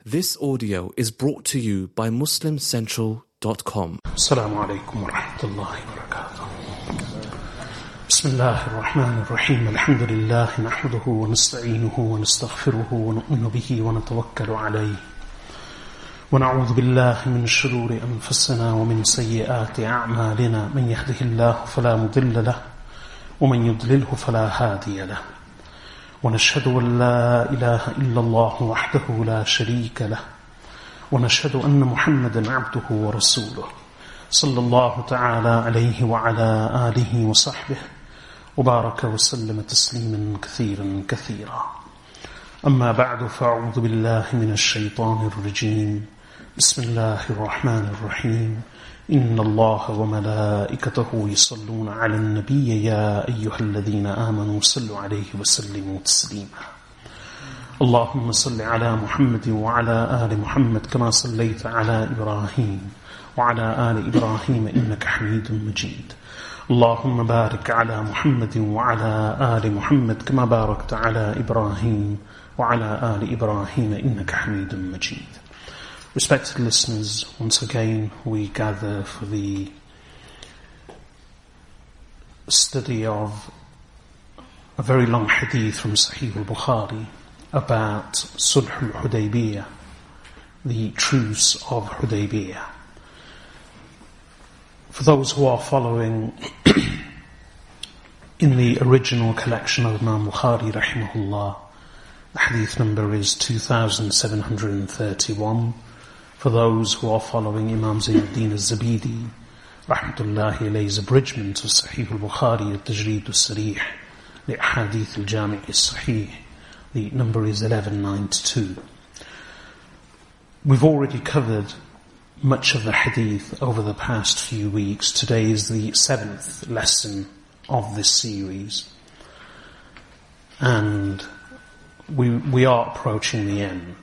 This audio is brought to you by MuslimCentral.com. Assalamu alaikum wa rahmatullahi wa barakatuh. Bismillahir Rahmanir Rahim. Alhamdulillah nahmaduhu wa nasta'inuhu wa nastaghfiruhu wa nu'minu bihi wa natawakkalu alayhi. Wa na'udhu billahi min shururi anfusina wa min sayyiati a'malina. Man yahdihillahu fala mudilla lahu wa man yudlilhu fala hadiya lahu. ونشهد أن لا إله إلا الله وحده لا شريك له ونشهد أن محمدا عبده ورسوله صلى الله تعالى عليه وعلى آله وصحبه وبارك وسلم تسليما كثيرا كثيرا أما بعد فأعوذ بالله من الشيطان الرجيم بسم الله الرحمن الرحيم إن الله وملائكته يصلون على النبي يا أيها الذين آمنوا صلوا عليه وسلموا تسليما اللهم صل على محمد وعلى آل محمد كما صليت على إبراهيم وعلى آل إبراهيم إنك حميد مجيد اللهم بارك على محمد وعلى آل محمد كما باركت على إبراهيم وعلى آل إبراهيم إنك حميد مجيد. Respected listeners, once again we gather for the study of a very long hadith from Sahih al-Bukhari about Sulh al-Hudaybiyah, the truce of Hudaybiyah. For those who are following, in the original collection of Imam Bukhari rahimahullah, the hadith number is 2731. For those who are following Imam Zaynuddin al-Zabidi rahmatullahi alayhi's abridgment of Sahih al-Bukhari al-Tajreed al-Sarih li-Ahadith al-Jami' al-Sahih, the number is 1192. We've already covered much of the hadith over the past few weeks. Today is the 7th lesson of this series, and we are approaching the end.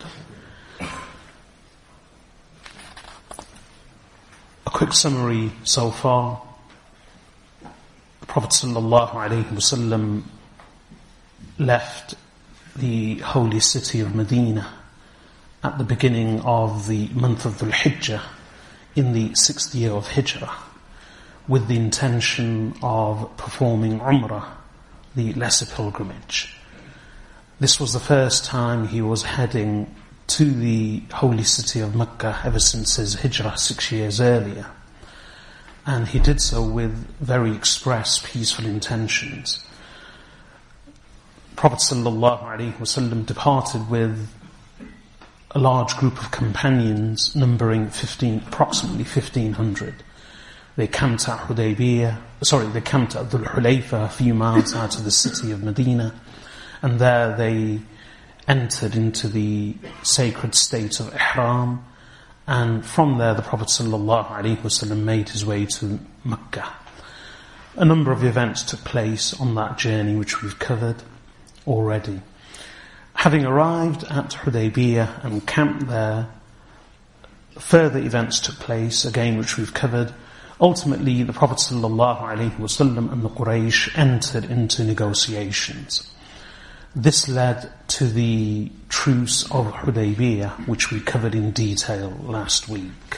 A quick summary so far. The Prophet ﷺ left the holy city of Medina at the beginning of the month of Dhul Hijjah in the 6th year of Hijrah with the intention of performing Umrah, the lesser pilgrimage. This was the first time he was heading to the holy city of Mecca ever since his hijrah 6 years earlier. And he did so with very express, peaceful intentions. Prophet ﷺ departed with a large group of companions numbering approximately 1,500. They camped at Dhul Hulayfa, a few miles out of the city of Medina, and there they entered into the sacred state of Ihram, and from there the Prophet ﷺ made his way to Mecca. A number of events took place on that journey which we've covered already. Having arrived at Hudaybiyah and camped there, further events took place, again which we've covered. Ultimately the Prophet ﷺ and the Quraysh entered into negotiations. This led to the truce of Hudaybiyah, which we covered in detail last week.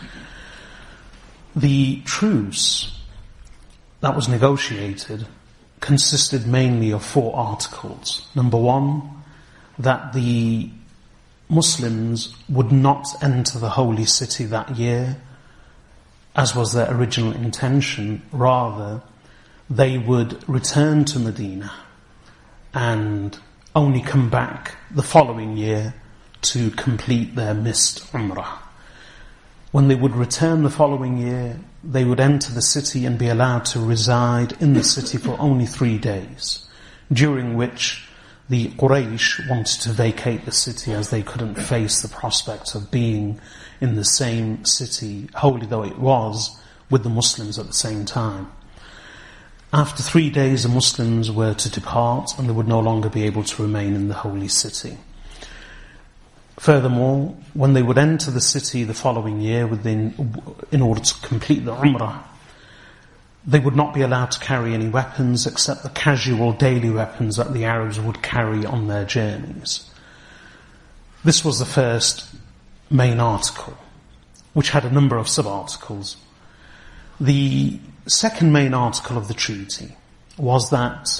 The truce that was negotiated consisted mainly of 4 articles. Number 1, that the Muslims would not enter the holy city that year, as was their original intention. Rather, they would return to Medina and only come back the following year to complete their missed Umrah. When they would return the following year, they would enter the city and be allowed to reside in the city for only 3 days, during which the Quraysh wanted to vacate the city as they couldn't face the prospect of being in the same city, holy though it was, with the Muslims at the same time. After 3 days, the Muslims were to depart and they would no longer be able to remain in the holy city. Furthermore, when they would enter the city the following year in order to complete the Umrah, they would not be allowed to carry any weapons except the casual daily weapons that the Arabs would carry on their journeys. This was the first main article, which had a number of sub-articles. The second main article of the treaty was that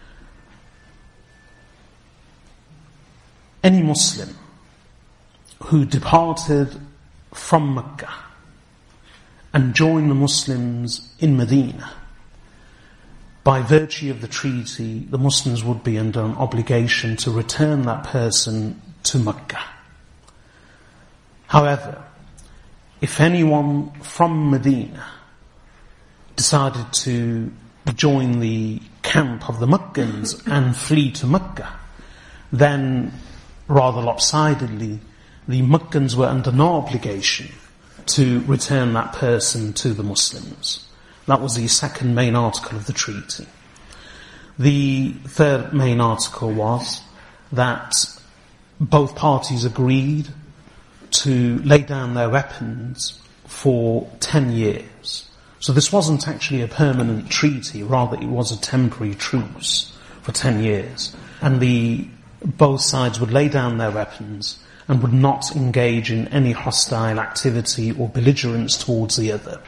any Muslim who departed from Mecca and joined the Muslims in Medina, by virtue of the treaty, the Muslims would be under an obligation to return that person to Mecca. However, if anyone from Medina decided to join the camp of the Meccans and flee to Mecca, then rather lopsidedly, the Meccans were under no obligation to return that person to the Muslims. That was the second main article of the treaty. The third main article was that both parties agreed to lay down their weapons for 10 years. So this wasn't actually a permanent treaty, rather it was a temporary truce for 10 years. And both sides would lay down their weapons and would not engage in any hostile activity or belligerence towards the other.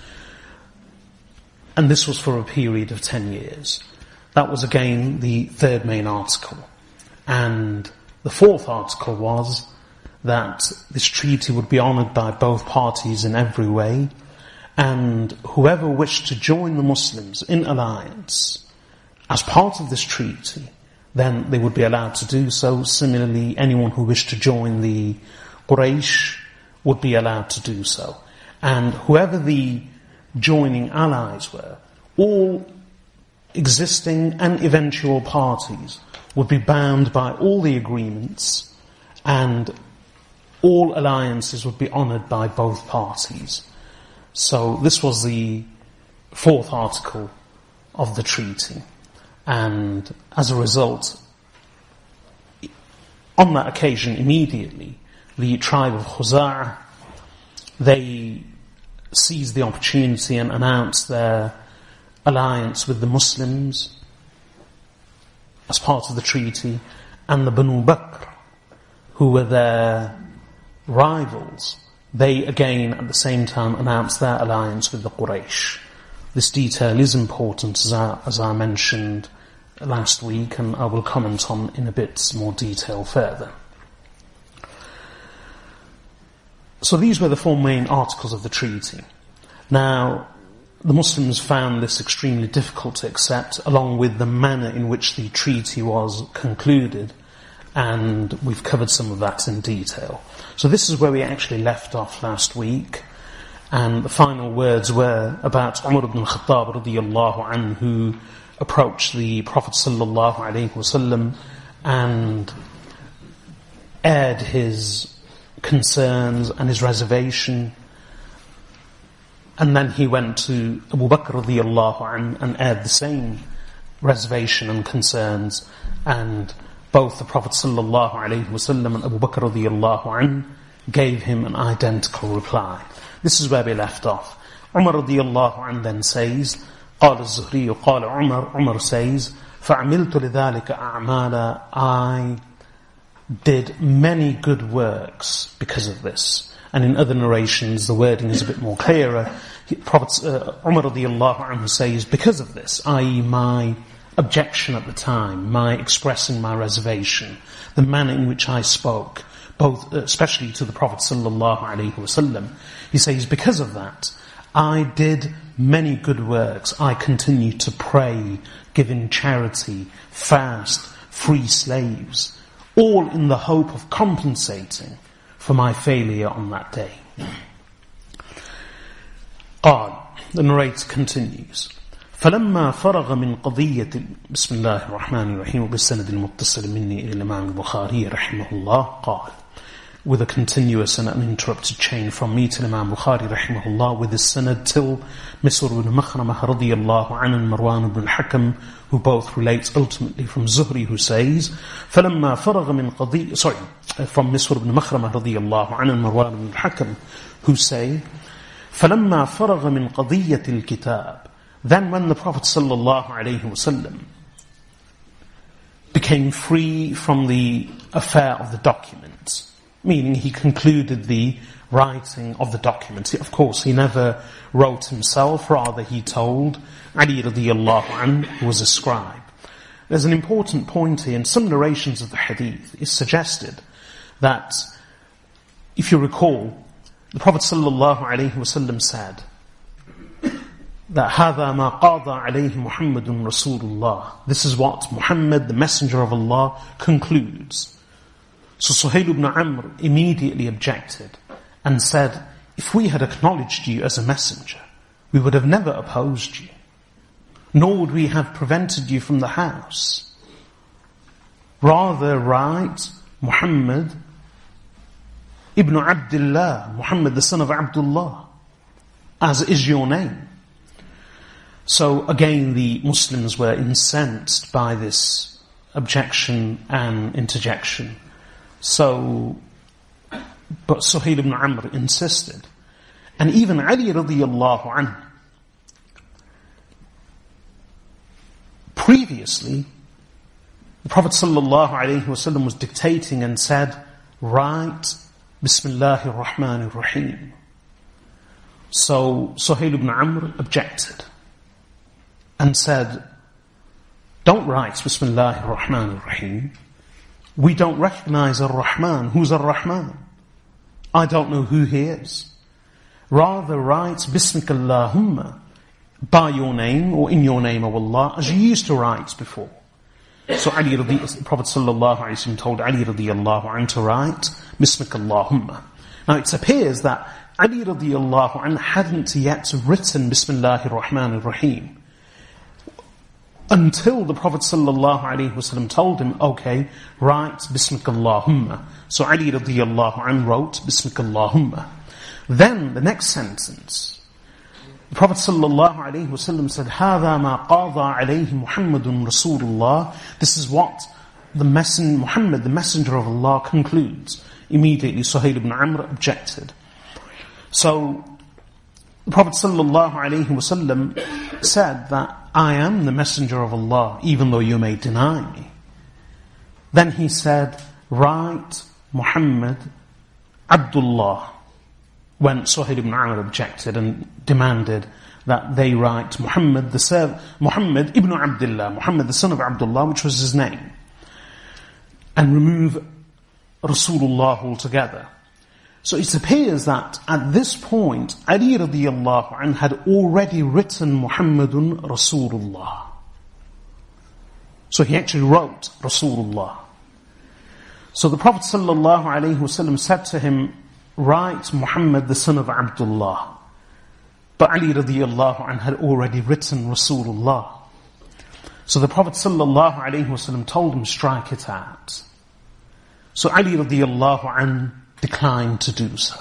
And this was for a period of 10 years. That was again the third main article. And the fourth article was that this treaty would be honoured by both parties in every way, and whoever wished to join the Muslims in alliance as part of this treaty, then they would be allowed to do so. Similarly, anyone who wished to join the Quraysh would be allowed to do so. And whoever the joining allies were, all existing and eventual parties would be bound by all the agreements, and all alliances would be honoured by both parties. So this was the fourth article of the treaty. And as a result, on that occasion immediately, the tribe of Khuza'ah, they seized the opportunity and announced their alliance with the Muslims as part of the treaty, and the Banu Bakr, who were their rivals, they again at the same time announced their alliance with the Quraysh. This detail is important, as I mentioned last week, and I will comment on in a bit more detail further. So these were the four main articles of the treaty. Now, the Muslims found this extremely difficult to accept, along with the manner in which the treaty was concluded, and we've covered some of that in detail. So this is where we actually left off last week, and the final words were about Umar ibn al-Khattab radiyallahu anhu, who approached the Prophet sallallahu alaihi wasallam and aired his concerns and his reservation. And then he went to Abu Bakr radiyallahu anhu and aired the same reservation and concerns, and both the Prophet sallallahu alaihi wasallam and Abu Bakr radiyallahu anhu gave him an identical reply. This is where we left off. Umar radiyallahu anhu then says, قال الزهري قال Umar says, فَعَمِلْتُ لِذَلِكَ أَعْمَالًا, I did many good works because of this. And in other narrations, the wording is a bit more clearer. Prophet Umar radiyallahu anhu says, because of this, i.e. my objection at the time, my expressing my reservation, the manner in which I spoke, both especially to the Prophet sallallahu alaihi wasallam, he says, because of that, I did many good works. I continued to pray, give in charity, fast, free slaves, all in the hope of compensating for my failure on that day. قال, the narrator continues, فلما فرغ من قضية بسم الله الرحمن الرحيم وبالسند المتصل مني إلى الإمام البخاري رحمه الله قال, with a continuous and uninterrupted chain from me to Imam Bukhari rahimahullah, with his sanad till Misr ibn Makhramah radiyallahu anhu and Marwan ibn al-Hakam, who both relate ultimately from Zuhri, who says, فَلَمَّا فَرَغَ مِنْ قَضِيَّةِ from Misr ibn Makhramah radiyallahu anhu and Marwan ibn al-Hakam, who say, فَلَمَّا فَرَغَ مِنْ قَضِيَّةِ الْكِتَابِ, then when the Prophet sallallahu alaihi wasallam became free from the affair of the documents, meaning he concluded the writing of the document. Of course, he never wrote himself, rather he told Ali radiallahu anhu, who was a scribe. There's an important point here. In some narrations of the hadith, it's suggested that, if you recall, the Prophet sallallahu alaihi wasallam said that هَذَا مَا قَاضَى عَلَيْهِ مُحَمَّدٌ رَسُولُ اللَّهِ. This is what Muhammad, the Messenger of Allah, concludes. So Suhail ibn Amr immediately objected and said, if we had acknowledged you as a messenger, we would have never opposed you, nor would we have prevented you from the house. Rather write Muhammad ibn Abdullah, Muhammad the son of Abdullah, as is your name. So again, the Muslims were incensed by this objection and interjection. But Suhail ibn Amr insisted. And even Ali radiallahu anhu, previously, the Prophet sallallahu alayhi wasallam was dictating and said, write Bismillahir Rahmanir Rahim. So Suhail ibn Amr objected and said, don't write Bismillahir Rahmanir Rahim. We don't recognize Ar-Rahman. Who's Ar-Rahman? I don't know who he is. Rather write Bismika Allahumma, by your name or in your name of Allah, as you used to write before. So the Prophet sallallahu alaihi wasallam told Ali radiallahu anhu to write Bismika Allahumma. Now it appears that Ali radiallahu anhu hadn't yet written Bismillahir Rahmanir Rahim until the Prophet sallallahu alaihi wasallam told him, okay, write Bismika Allahumma. So Ali radiallahu anhu wrote Bismika Allahumma. Then the next sentence, the Prophet sallallahu alaihi wasallam said, هَذَا مَا قَاضَى عَلَيْهِ مُحَمَّدٌ رَسُولُ اللَّهِ. This is what Muhammad, the Messenger of Allah, concludes. Immediately Suhail ibn Amr objected. So the Prophet sallallahu alaihi wasallam said that I am the Messenger of Allah, even though you may deny me. Then he said, write Muhammad Abdullah, when Suhail ibn Amr objected and demanded that they write Muhammad ibn Abdullah, Muhammad the son of Abdullah, which was his name, and remove Rasulullah altogether. So it appears that at this point, Ali radiallahu anhu had already written Muhammadun Rasulullah. So he actually wrote Rasulullah. So the Prophet sallallahu alaihi wasallam said to him, write Muhammad the son of Abdullah. But Ali radiallahu anhu had already written Rasulullah. So the Prophet sallallahu alaihi wasallam told him, strike it out. So Ali radiallahu anhu declined to do so.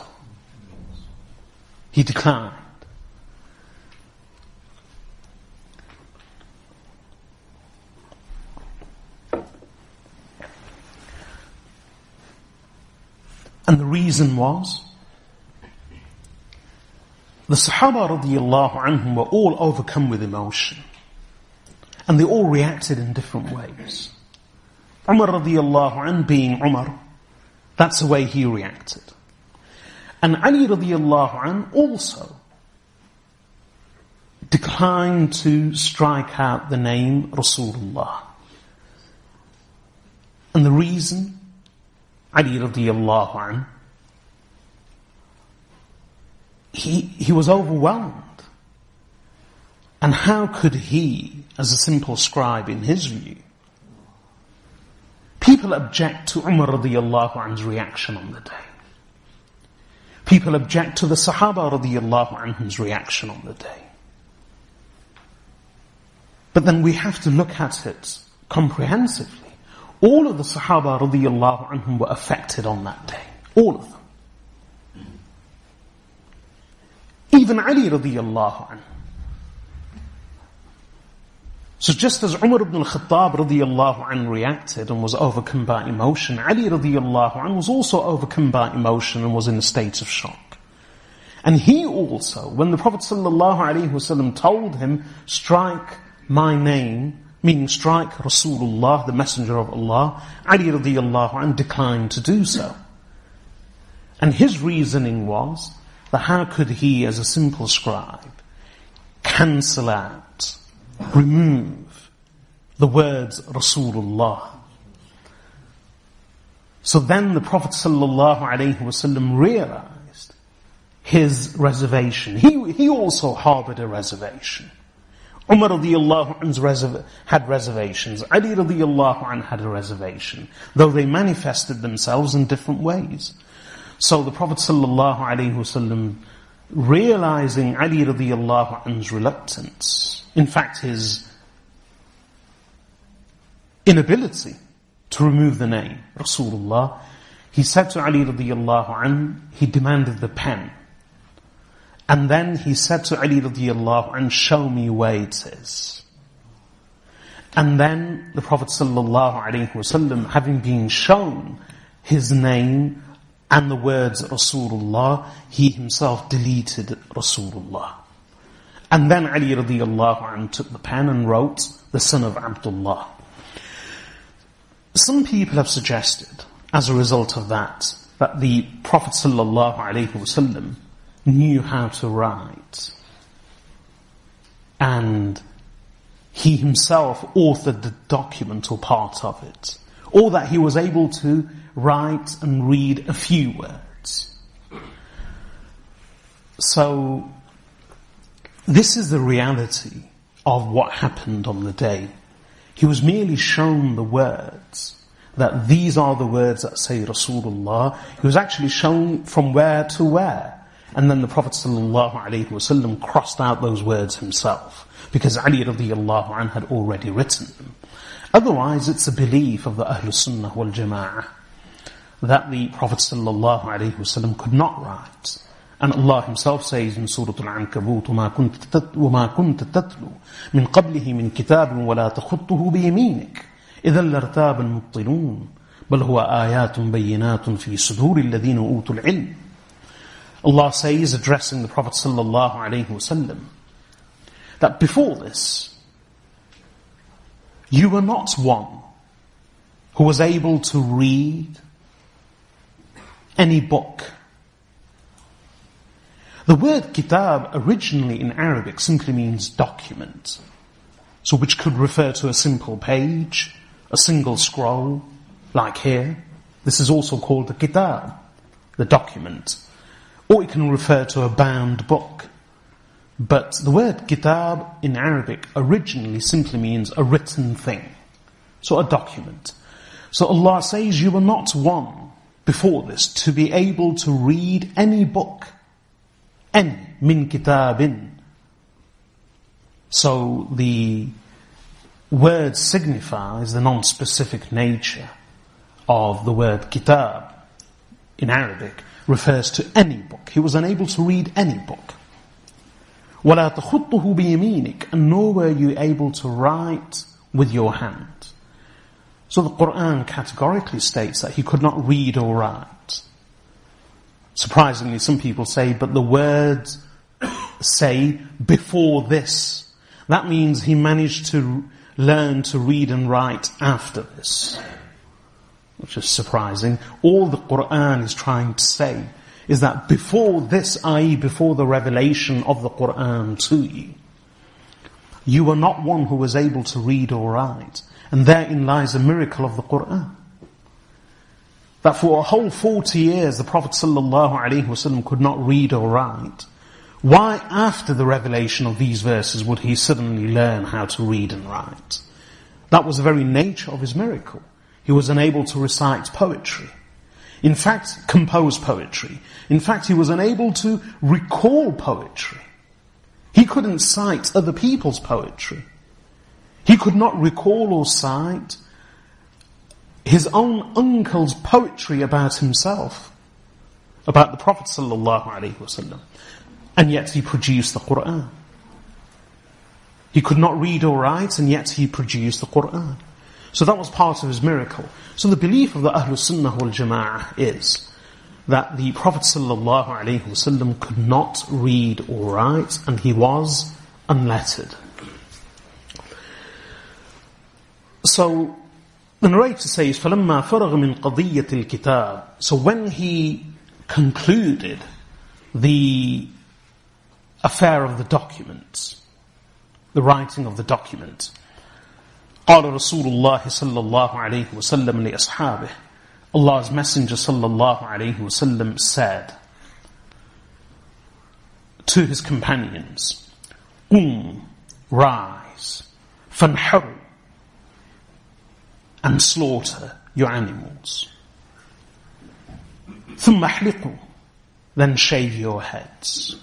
He declined. And the reason was, the Sahaba radiallahu anhum were all overcome with emotion. And they all reacted in different ways. Umar radiallahu anhu, being Umar, that's the way he reacted. And Ali radiallahu anhu also declined to strike out the name Rasulullah. And the reason, Ali radiallahu anhu, he was overwhelmed. And how could he, as a simple scribe in his view, people object to Umar radiallahu anhu's reaction on the day. People object to the Sahaba radiallahu anhu's reaction on the day. But then we have to look at it comprehensively. All of the Sahaba radiallahu anhum were affected on that day. All of them. Even Ali radiallahu anhu. So just as Umar ibn al-Khattab radiallahu anhu reacted and was overcome by emotion, Ali radiallahu anhu was also overcome by emotion and was in a state of shock. And he also, when the Prophet sallallahu alaihi wasallam told him, strike my name, meaning strike Rasulullah, the Messenger of Allah, Ali radiallahu anhu declined to do so. And his reasoning was that how could he, as a simple scribe, cancel out, remove the words Rasulullah. So then the Prophet ﷺ realized his reservation. He also harbored a reservation. Umar radiallahu anhu had reservations. Ali radiallahu anhu had a reservation, though they manifested themselves in different ways. So the Prophet ﷺ, realizing Ali radiallahu anhu's reluctance, in fact his inability to remove the name Rasulullah, he said to Ali radiallahu anhu, he demanded the pen. And then he said to Ali radiallahu anhu, show me where it is. And then the Prophet ﷺ, having been shown his name and the words Rasulullah, he himself deleted Rasulullah. And then Ali radiallahu anhu took the pen and wrote, the son of Abdullah. Some people have suggested, as a result of that the Prophet ﷺ knew how to write. And he himself authored the document or part of it. Or that he was able to write and read a few words. So, this is the reality of what happened on the day. He was merely shown the words, that these are the words that say Rasulullah. He was actually shown from where to where. And then the Prophet ﷺ crossed out those words himself, because Ali radiallahu anhu had already written them. Otherwise, it's a belief of the Ahlul Sunnah wal Jama'ah that the Prophet ﷺ could not write. And Allah Himself says in Surah Al-Ankabut, وَمَا كُنْتَ تَتْلُو مِنْ قَبْلِهِ مِنْ كِتَابٍ وَلَا تَخُطُّهُ بِيَمِينِكَ إِذًا لَارْتَابَ الْمُبْطِلُونَ بَلْ هُوَ آيَاتٌ بَيِّنَاتٌ فِي صُدُورِ الَّذِينَ أُوتُوا الْعِلْمِ. Allah says, addressing the Prophet ﷺ, that before this, you were not one who was able to read any book. The word kitab originally in Arabic simply means document. So which could refer to a simple page, a single scroll, like here. This is also called the kitab, the document. Or it can refer to a bound book. But the word kitab in Arabic originally simply means a written thing. So a document. So Allah says you were not one before this to be able to read any book. Any, min kitabin. So the word signifies the non-specific nature of the word kitab in Arabic. Refers to any book. He was unable to read any book. وَلَا تَخُطُّهُ بِيَمِينِكَ, and nor were you able to write with your hand. So the Qur'an categorically states that he could not read or write. Surprisingly, some people say, but the words say, before this. That means he managed to learn to read and write after this. Which is surprising. All the Qur'an is trying to say is that before this, i.e. before the revelation of the Qur'an to you, you were not one who was able to read or write. And therein lies a miracle of the Qur'an. That for a whole 40 years the Prophet ﷺ could not read or write. Why after the revelation of these verses would he suddenly learn how to read and write? That was the very nature of his miracle. He was unable to recite poetry. In fact, compose poetry. In fact, he was unable to recall poetry. He couldn't cite other people's poetry. He could not recall or cite his own uncle's poetry about himself, about the Prophet ﷺ. And yet he produced the Qur'an. He could not read or write, and yet he produced the Qur'an. So that was part of his miracle. So the belief of the Ahlul Sunnah wal Jama'ah is that the Prophet ﷺ could not read or write, and he was unlettered. So the narrator says, فَلَمَّا فَرَغَ مِنْ قَضِيَّةِ الْكِتَابِ. So when he concluded the affair of the document, the writing of the document, قال رسول الله صلى الله عليه وسلم لأصحابه, Allah's Messenger صلى الله عليه وسلم said to his companions, rise, فانحروا, and slaughter your animals. ثم احلقوا, then shave your heads.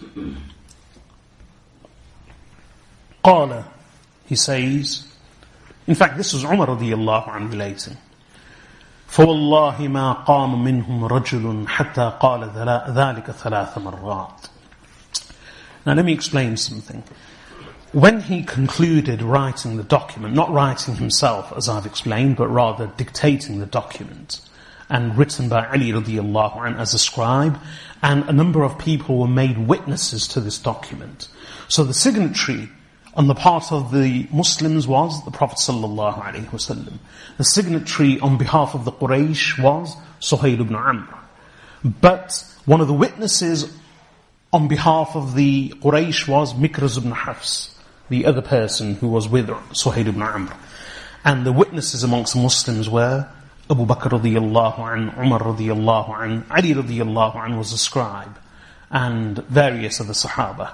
قال, he says, in fact this was Umar radiyallahu anhu relating, فوالله ما قام منهم رجل حتى قال ذلك ثلاث مرات. Now let me explain something. When he concluded writing the document, not writing himself as I've explained, but rather dictating the document, and written by Ali radiyallahu anhu as a scribe, and a number of people were made witnesses to this document. So the signatory on the part of the Muslims was the Prophet sallallahu alaihi wasallam. The signatory on behalf of the Quraysh was Suhayl ibn Amr. But one of the witnesses on behalf of the Quraysh was Mikraz ibn Hafs, the other person who was with Suhayl ibn Amr. And the witnesses amongst the Muslims were Abu Bakr radiyallahu anhu, Umar radiyallahu anhu, Ali radiyallahu anhu was a scribe, and various other Sahaba.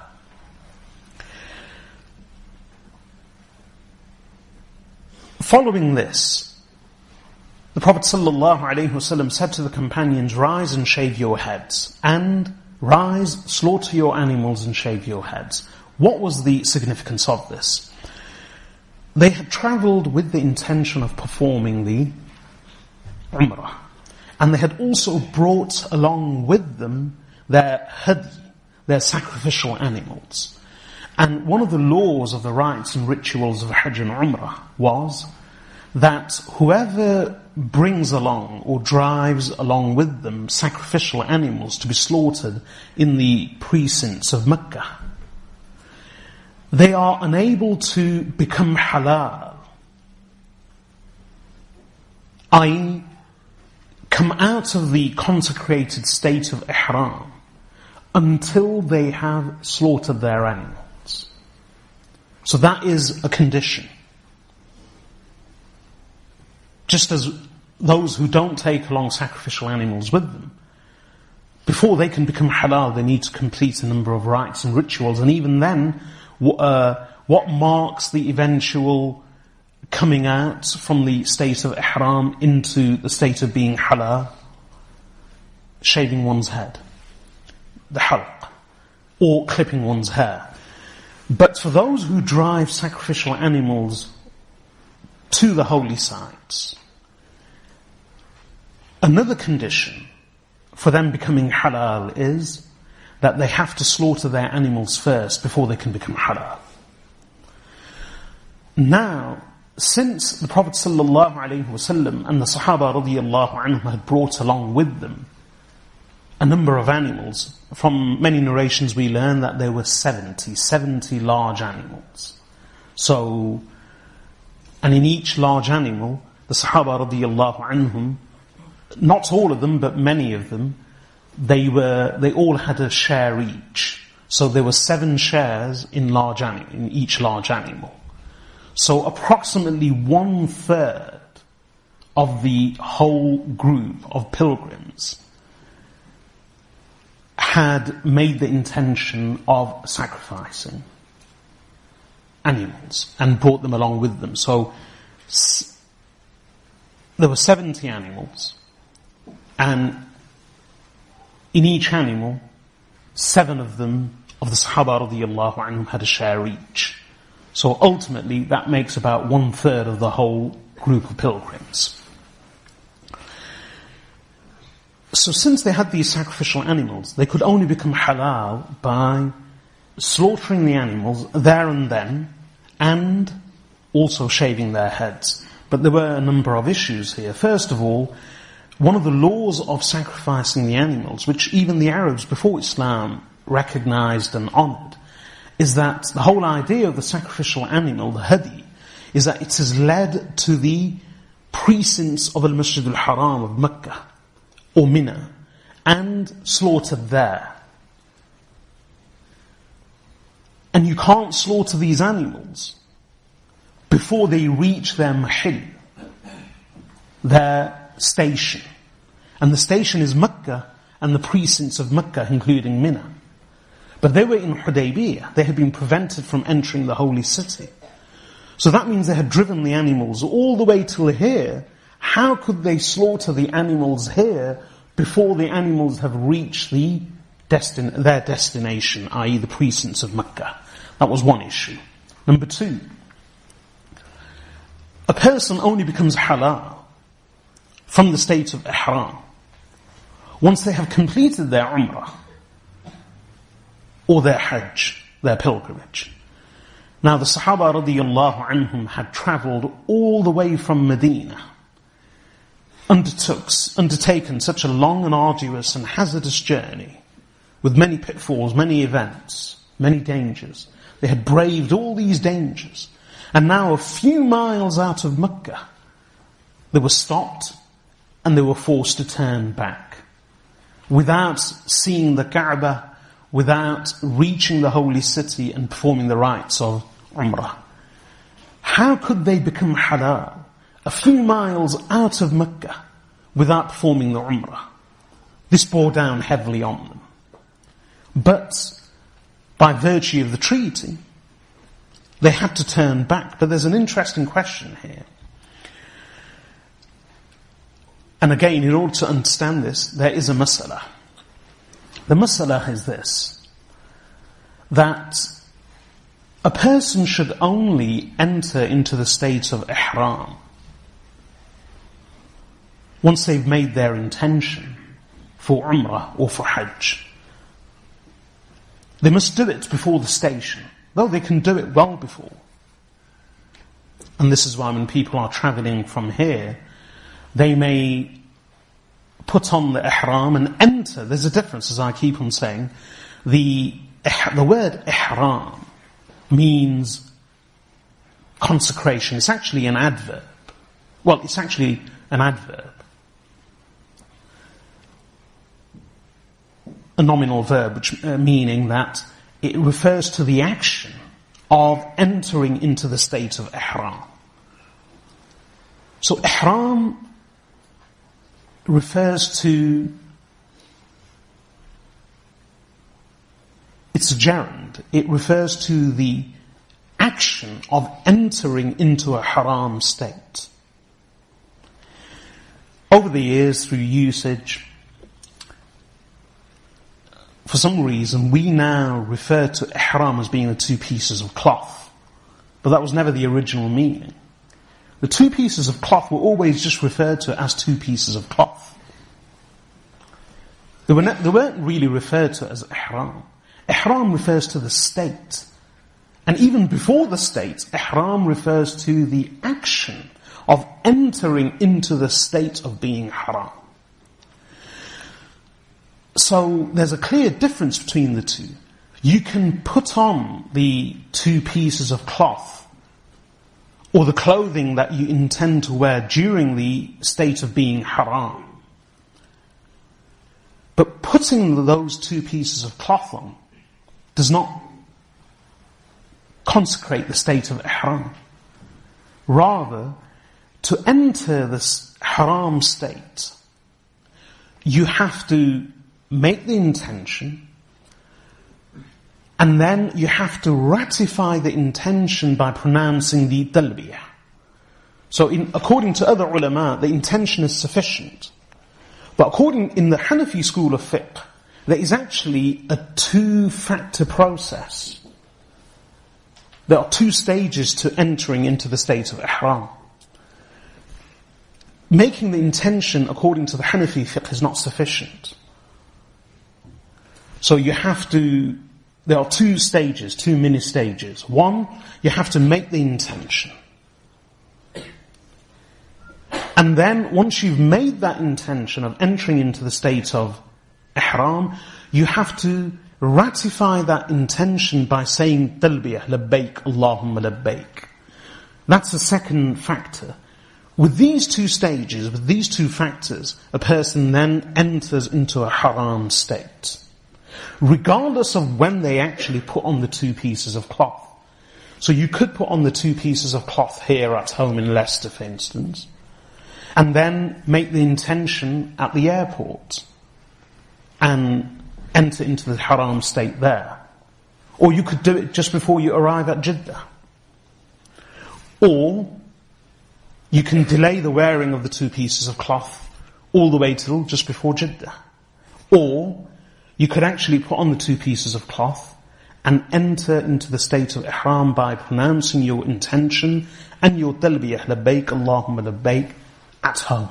Following this, the Prophet sallallahu alaihi wasallam said to the companions, rise and shave your heads, and rise, slaughter your animals and shave your heads. What was the significance of this? They had travelled with the intention of performing the Umrah, and they had also brought along with them their hadi, their sacrificial animals. And one of the laws of the rites and rituals of Hajj and Umrah was that whoever brings along or drives along with them sacrificial animals to be slaughtered in the precincts of Mecca, they are unable to become halal, i.e., come out of the consecrated state of ihram until they have slaughtered their animals. So that is a condition. Just as those who don't take along sacrificial animals with them, before they can become halal, they need to complete a number of rites and rituals. And even then, what marks the eventual coming out from the state of ihram into the state of being halal? Shaving one's head, the halq, or clipping one's hair. But for those who drive sacrificial animals to the holy sites, another condition for them becoming halal is that they have to slaughter their animals first before they can become halal. Now, since the Prophet ﷺ and the Sahaba radiyallahu anhum had brought along with them a number of animals, from many narrations we learn that there were 70 large animals. So, and in each large animal, the Sahaba radiyallahu anhum, not all of them, but many of them, they all had a share each. So there were 7 shares in each large animal. So approximately 1/3 of the whole group of pilgrims had made the intention of sacrificing animals and brought them along with them. So there were 70 animals, and in each animal, 7 of them, of the Sahaba radiyallahu anhum, had a share each. So ultimately, that makes about 1/3 of the whole group of pilgrims. So since they had these sacrificial animals, they could only become halal by slaughtering the animals there and then, and also shaving their heads. But there were a number of issues here. First of all, one of the laws of sacrificing the animals, which even the Arabs before Islam recognized and honored, is that the whole idea of the sacrificial animal, the hadi, is that it is led to the precincts of al-Masjid al-Haram of Mecca or Mina, and slaughtered there. And you can't slaughter these animals before they reach their mahil, their station. And the station is Mecca and the precincts of Mecca, including Mina. But they were in Hudaybiyah. They had been prevented from entering the holy city. So that means they had driven the animals all the way till here. How could they slaughter the animals here before the animals have reached their destination, i.e. the precincts of Mecca? That was one issue. Number two, a person only becomes halal from the state of ihram once they have completed their umrah or their hajj, their pilgrimage. Now the Sahaba radiyallahu anhum had travelled all the way from Medina, undertaken such a long and arduous and hazardous journey with many pitfalls, many events, many dangers. They had braved all these dangers. And now a few miles out of Mecca, they were stopped and they were forced to turn back. Without seeing the Kaaba, without reaching the holy city and performing the rites of Umrah. How could they become halal a few miles out of Mecca without performing the Umrah? This bore down heavily on them. But by virtue of the treaty, they had to turn back. But there's an interesting question here. And again, in order to understand this, there is a mas'ala. The mas'ala is this, that a person should only enter into the state of ihram once they've made their intention for umrah or for hajj. They must do it before the station, though they can do it well before. And this is why when people are travelling from here, they may put on the ihram and enter. There's a difference, as I keep on saying. The word ihram means consecration. It's actually an adverb. Well, it's actually an adverb. A nominal verb, which meaning that it refers to the action of entering into the state of ihram. So ihram refers to, it's a gerund, it refers to the action of entering into a haram state. Over the years, through usage, for some reason, we now refer to ihram as being the two pieces of cloth. But that was never the original meaning. The two pieces of cloth were always just referred to as two pieces of cloth. They weren't really referred to as ihram. Ihram refers to the state. And even before the state, ihram refers to the action of entering into the state of being haram. So there's a clear difference between the two. You can put on the two pieces of cloth or the clothing that you intend to wear during the state of being haram. But putting those two pieces of cloth on does not consecrate the state of ihram. Rather, to enter this haram state, you have to make the intention, and then you have to ratify the intention by pronouncing the talbiyah. So according to other ulama, the intention is sufficient. But in the Hanafi school of fiqh, there is actually a two-factor process. There are two stages to entering into the state of ihram. Making the intention according to the Hanafi fiqh is not sufficient. So there are two stages, two mini stages. One, you have to make the intention. And then, once you've made that intention of entering into the state of ihram, you have to ratify that intention by saying talbiyah, labbaik, Allahumma labbaik. That's the second factor. With these two stages, with these two factors, a person then enters into a haram state, regardless of when they actually put on the two pieces of cloth. So you could put on the two pieces of cloth here at home in Leicester, for instance, and then make the intention at the airport and enter into the haram state there. Or you could do it just before you arrive at Jeddah. Or you can delay the wearing of the two pieces of cloth all the way till just before Jeddah. Or you could actually put on the two pieces of cloth and enter into the state of ihram by pronouncing your intention and your talbiyah, labbaik Allahumma labbaik, at home.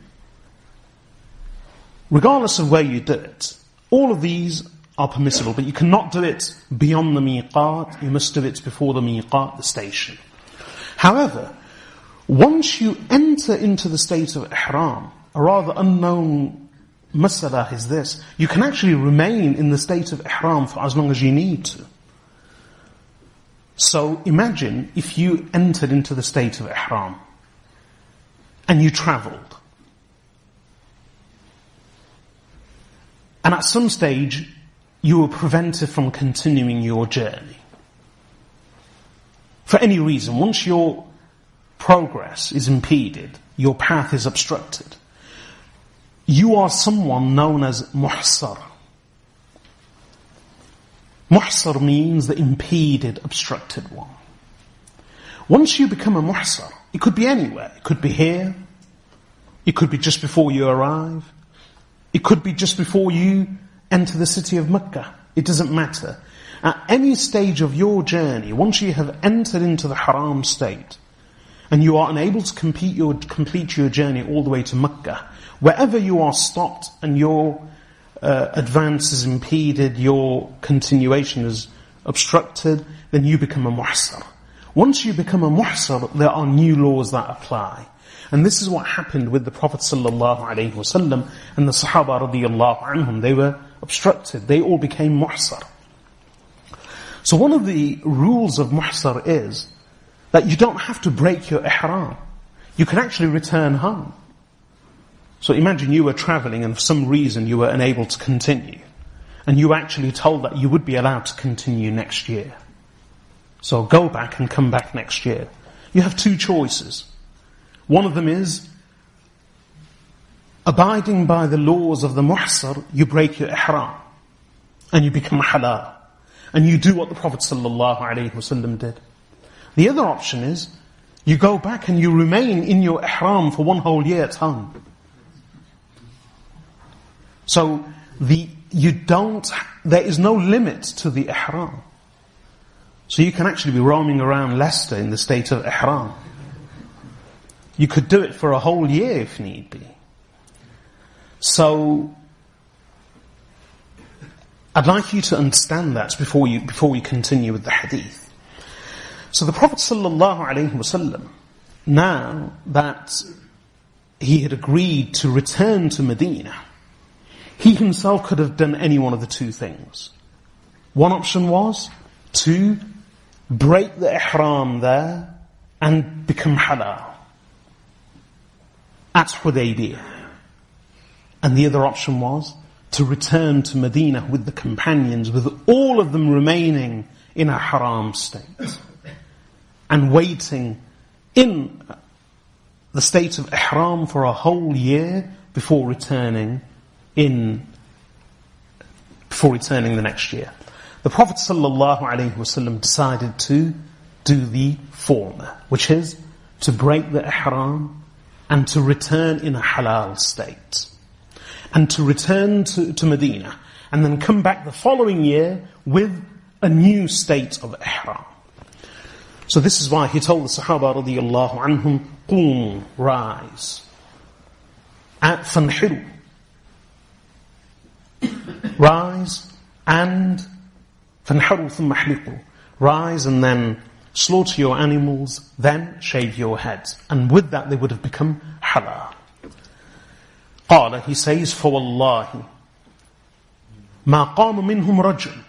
Regardless of where you do it, all of these are permissible, but you cannot do it beyond the miqat. You must do it before the miqat, the station. However, once you enter into the state of ihram, a rather unknown mas'ala is this: you can actually remain in the state of ihram for as long as you need to. So imagine if you entered into the state of ihram and you travelled, and at some stage you were prevented from continuing your journey. For any reason, once your progress is impeded, your path is obstructed, you are someone known as muhsar. Muhsar means the impeded, obstructed one. Once you become a muhsar, it could be anywhere. It could be here. It could be just before you arrive. It could be just before you enter the city of Mecca. It doesn't matter. At any stage of your journey, once you have entered into the haram state, and you are unable to complete your journey all the way to Mecca, wherever you are stopped and your advance is impeded, your continuation is obstructed, then you become a muhsar. Once you become a muhsar, there are new laws that apply. And this is what happened with the Prophet ﷺ and the Sahaba radiyallahu anhum. They were obstructed. They all became muhsar. So one of the rules of muhsar is that you don't have to break your ihram. You can actually return home. So imagine you were travelling and for some reason you were unable to continue. And you were actually told that you would be allowed to continue next year. So go back and come back next year. You have two choices. One of them is abiding by the laws of the muhsar, you break your ihram and you become halal. And you do what the Prophet ﷺ did. The other option is you go back and you remain in your ihram for one whole year at home. So there is no limit to the ihram. So you can actually be roaming around Leicester in the state of ihram. You could do it for a whole year if need be. So I'd like you to understand that before we continue with the hadith. So the Prophet ﷺ, now that he had agreed to return to Medina, he himself could have done any one of the two things. One option was to break the ihram there and become halal at Hudaybiyah. And the other option was to return to Medina with the companions, with all of them remaining in a haram state and waiting in the state of ihram for a whole year before returning the next year. The Prophet ﷺ decided to do the former, which is to break the ihram and to return in a halal state. And to return to Medina and then come back the following year with a new state of ihram. So this is why he told the Sahaba radiyallahu anhum, قُومُوا, rise. فَانْحِرُوا, rise, and فَانْحَرُوا ثُمَّ احْلِقُوا, rise and then slaughter your animals, then shave your heads. And with that they would have become halal. قال, he says, فَوَاللَّهِ مَا قَامَ مِنْهُمْ رَجُلٌ,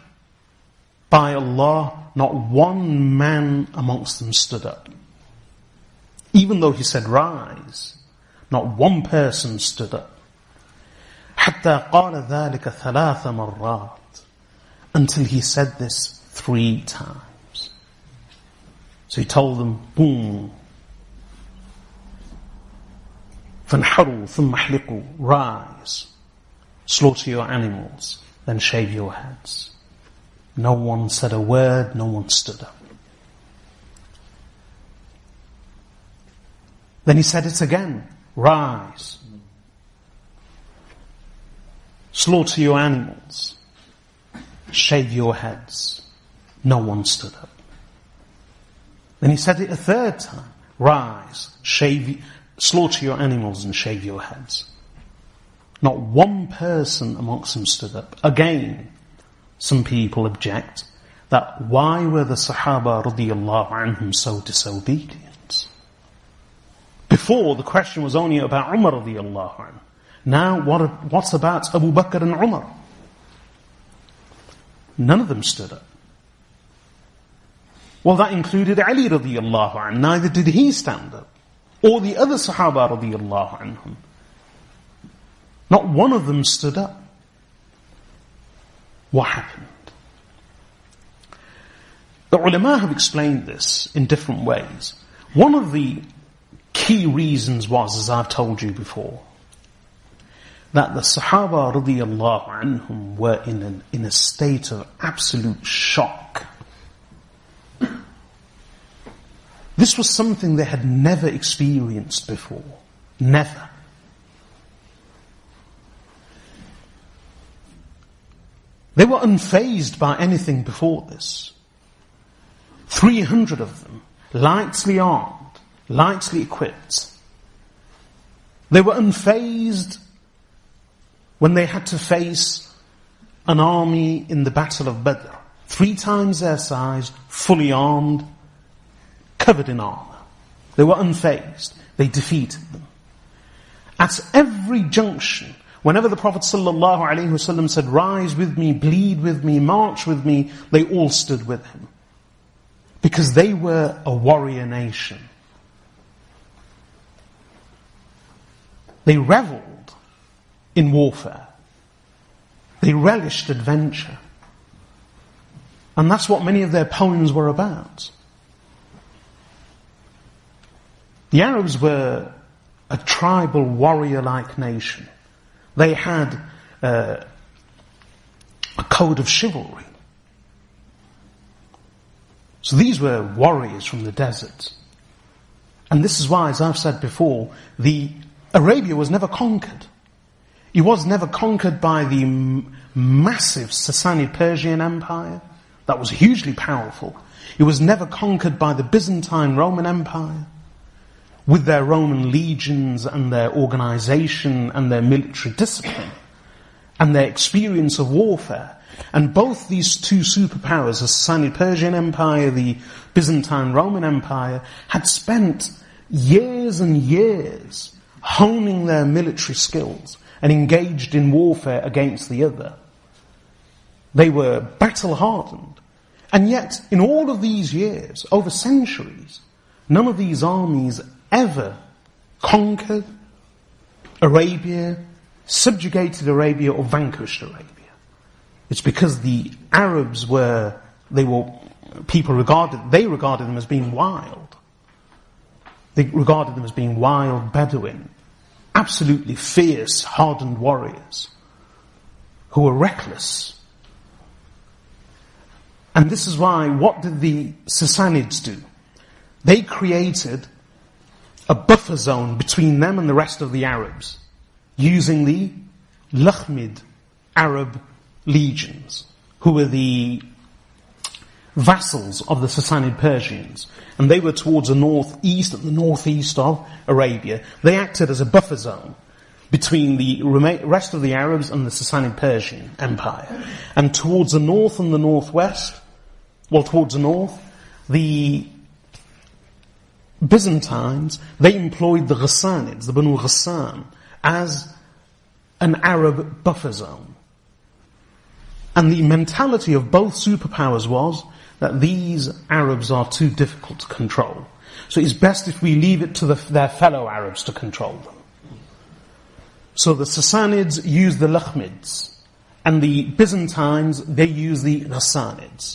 by Allah, not one man amongst them stood up. Even though he said rise, not one person stood up. حتى قال ذلك 3 مرات, until he said this 3 times. So he told them, boom, فانحروا ثم احلقوا, rise, slaughter your animals, then shave your heads. No one said a word, no one stood up. Then he said it again, rise, slaughter your animals, shave your heads. No one stood up. Then he said it a 3rd time, rise, slaughter your animals and shave your heads. Not one person amongst them stood up. Again, some people object that why were the Sahaba radiyallahu anhum so disobedient? Before, the question was only about Umar radiyallahu anhu. Now, what's about Abu Bakr and Umar? None of them stood up. Well, that included Ali radiyallahu anhu. Neither did he stand up. Or the other Sahaba radiyallahu anhum. Not one of them stood up. What happened? The ulama have explained this in different ways. One of the key reasons was, as I've told you before, that the Sahaba radiyallahu anhum were in a state of absolute shock. This was something they had never experienced before. Never. They were unfazed by anything before this. 300 of them, lightly armed, lightly equipped. They were unfazed when they had to face an army in the Battle of Badr. 3 times their size, fully armed, covered in armor. They were unfazed. They defeated them. At every junction, whenever the Prophet ﷺ said, rise with me, bleed with me, march with me, they all stood with him. Because they were a warrior nation. They reveled in warfare. They relished adventure. And that's what many of their poems were about. The Arabs were a tribal warrior-like nation. They had a code of chivalry. So these were warriors from the desert. And this is why, as I've said before, Arabia was never conquered. It was never conquered by the massive Sassanid Persian Empire that was hugely powerful. It was never conquered by the Byzantine Roman Empire with their Roman legions and their organization and their military discipline and their experience of warfare. And both these 2 superpowers, the Sassanid Persian Empire, the Byzantine Roman Empire, had spent years and years honing their military skills and engaged in warfare against the other. They were battle-hardened. And yet, in all of these years, over centuries, none of these armies ever conquered Arabia, subjugated Arabia, or vanquished Arabia. It's because the Arabs they regarded them as being wild. They regarded them as being wild Bedouin, absolutely fierce, hardened warriors who were reckless. And this is why, what did the Sassanids do? They created a buffer zone between them and the rest of the Arabs, using the Lakhmid Arab legions, who were the vassals of the Sassanid Persians. And they were towards the northeast and the northeast of Arabia. They acted as a buffer zone between the rest of the Arabs and the Sassanid Persian Empire. And towards the north and the northwest, towards the north, the Byzantines, they employed the Ghassanids, the Banu Ghassan, as an Arab buffer zone. And the mentality of both superpowers was that these Arabs are too difficult to control. So it's best if we leave it to their fellow Arabs to control them. So the Sassanids use the Lakhmids, and the Byzantines, they use the Ghassanids.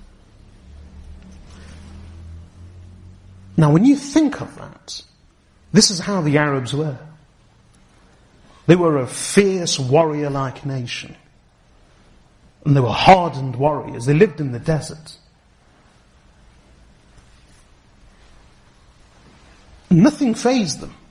Now when you think of that, this is how the Arabs were. They were a fierce warrior-like nation. And they were hardened warriors. They lived in the desert. Nothing fazed them.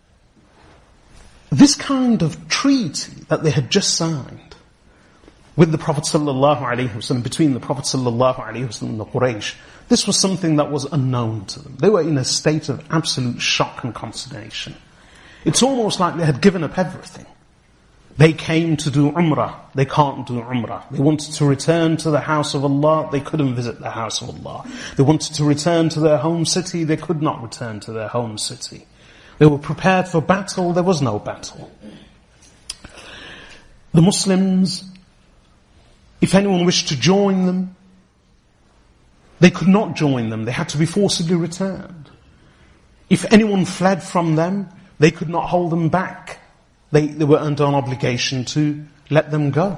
This kind of treaty that they had just signed with the Prophet ﷺ, between the Prophet ﷺ and the Quraysh, this was something that was unknown to them. They were in a state of absolute shock and consternation. It's almost like they had given up everything. They came to do Umrah. They can't do Umrah. They wanted to return to the house of Allah. They couldn't visit the house of Allah. They wanted to return to their home city. They could not return to their home city. They were prepared for battle. There was no battle. The Muslims, if anyone wished to join them, they could not join them. They had to be forcibly returned. If anyone fled from them, they could not hold them back. They were under an obligation to let them go.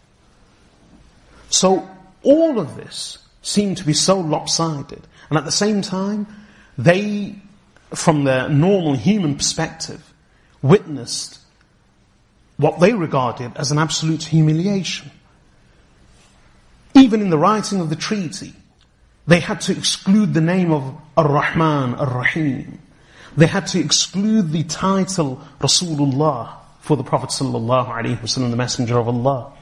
So all of this seemed to be so lopsided. And at the same time, they, from their normal human perspective, witnessed what they regarded as an absolute humiliation. Even in the writing of the treaty, they had to exclude the name of Ar-Rahman, Ar-Rahim. They had to exclude the title Rasulullah for the Prophet ﷺ, the Messenger of Allah.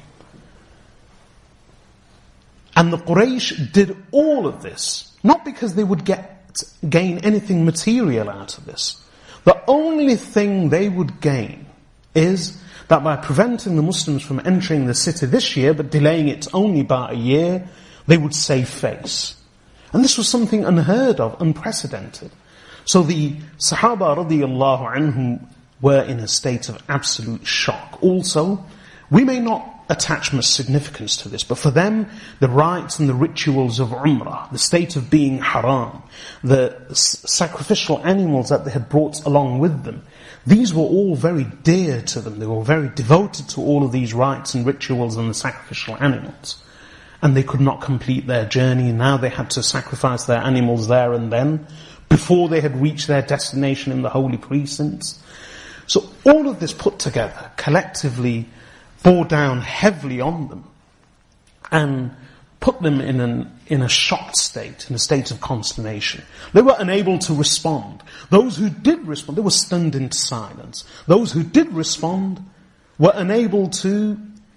And the Quraysh did all of this, not because they would gain anything material out of this. The only thing they would gain is that by preventing the Muslims from entering the city this year, but delaying it only by a year, they would save face. And this was something unheard of, unprecedented. So the Sahaba radiyallahu anhum were in a state of absolute shock. Also, we may not attach much significance to this, but for them, the rites and the rituals of Umrah, the state of being haram, the sacrificial animals that they had brought along with them, these were all very dear to them. They were very devoted to all of these rites and rituals and the sacrificial animals. And they could not complete their journey. Now they had to sacrifice their animals there and then, before they had reached their destination in the holy precincts. So all of this put together collectively bore down heavily on them and put them in a shocked state, in a state of consternation. They were unable to respond. Those who did respond, they were stunned into silence. Those who did respond were unable to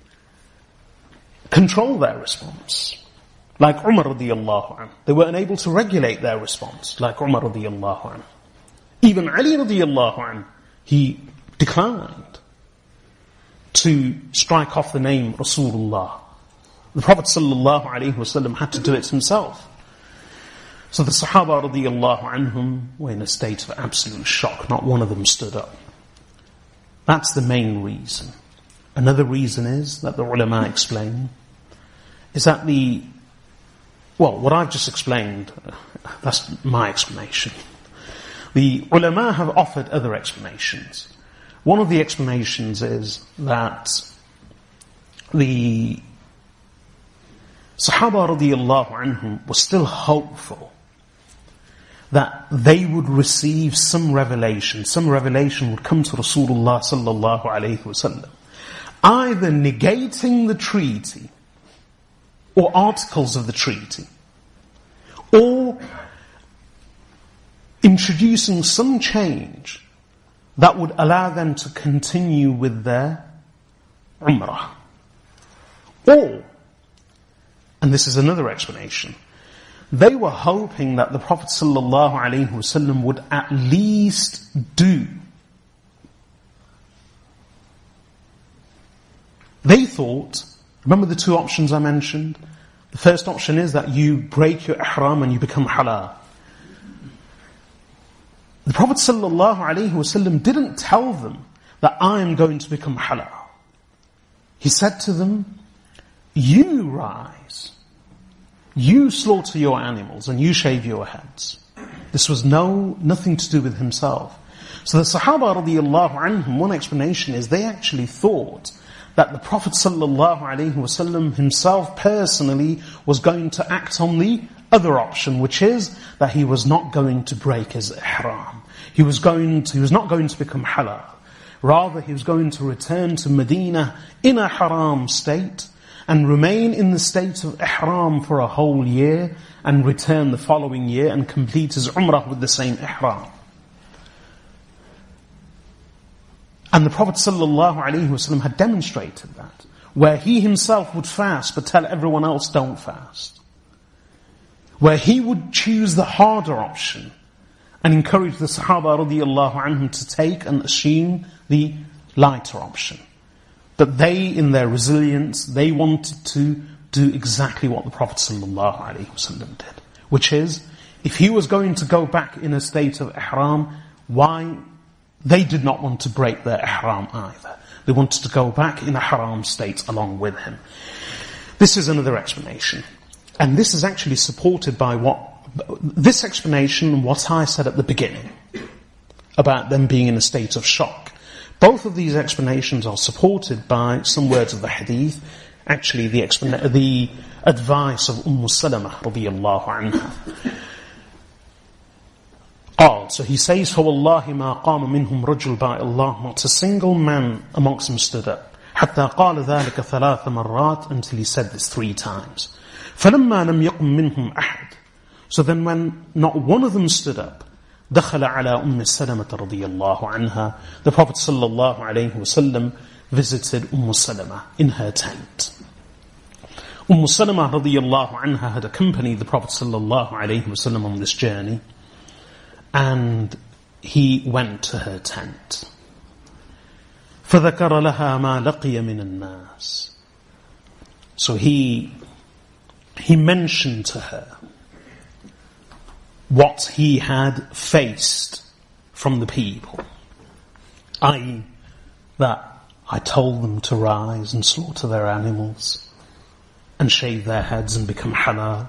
control their response. Like Umar radiyallahu anhu. They were unable to regulate their response, like Umar radiyallahu anhu. Even Ali radiyallahu anhu, he declined to strike off the name Rasulullah. The Prophet sallallahu alaihi wasallam had to do it himself. So the Sahaba radiyallahu anhum were in a state of absolute shock. Not one of them stood up. That's the main reason. Another reason is that the ulama explain is that what I've just explained, that's my explanation. The ulama have offered other explanations. One of the explanations is that the Sahaba radiyallahu anhum were still hopeful that they would receive some revelation would come to Rasulullah sallallahu alayhi wasallam, either negating the treaty or articles of the treaty, or introducing some change that would allow them to continue with their Umrah. Or, and this is another explanation, they were hoping that the Prophet ﷺ would at least do. They thought, remember the two options I mentioned? The first option is that you break your ihram and you become halal. The Prophet ﷺ didn't tell them that I am going to become halal. He said to them, you rise you slaughter your animals and you shave your heads. This was nothing to do with himself. So the Sahaba radiallahu anhum, one explanation is they actually thought that the Prophet sallallahu alaihi wasallam himself personally was going to act on the other option, which is that he was not going to break his ihram. He was not going to become halal. Rather, he was going to return to Medina in a haram state and remain in the state of ihram for a whole year and return the following year and complete his umrah with the same ihram. And the Prophet ﷺ had demonstrated that, where he himself would fast but tell everyone else don't fast. Where he would choose the harder option and encourage the Sahaba radiallahu anhum to take and assume the lighter option. But they, in their resilience, they wanted to do exactly what the Prophet ﷺ did. Which is, if he was going to go back in a state of ihram, why? They did not want to break their ihram either. They wanted to go back in a haram state along with him. This is another explanation. And this is actually supported by this explanation, what I said at the beginning, about them being in a state of shock. Both of these explanations are supported by some words of the hadith, actually the advice of Salama radiyallahu anha. So he says, فَوَاللَّهِ مَا قَامَ مِنْهُمْ رَجُلٌ by Allah, not a single man amongst them stood up. حَتَّى قَالَ ذَلِكَ ثَلَاثَ مَرَّاتٍ, until he said this 3 times. فَلَمَّا لَمْ يَقُمْ مِنْهُمْ أَحَدٍ, so then when not one of them stood up, دَخَلَ عَلَى أُمِّ سَلَمَةَ رَضِيَ اللَّهُ عَنْهَا, the Prophet sallallahu alayhi wasallam visited Salama in her tent. Salama radiyallahu anha had accompanied the Prophet sallallahu alayhi wasallam on this journey, and he went to her tent. فَذَكَرَ لَهَا مَا لَقِيَ مِنَ النَّاسِ, so he mentioned to her what he had faced from the people, i.e. that I told them to rise and slaughter their animals and shave their heads and become halal,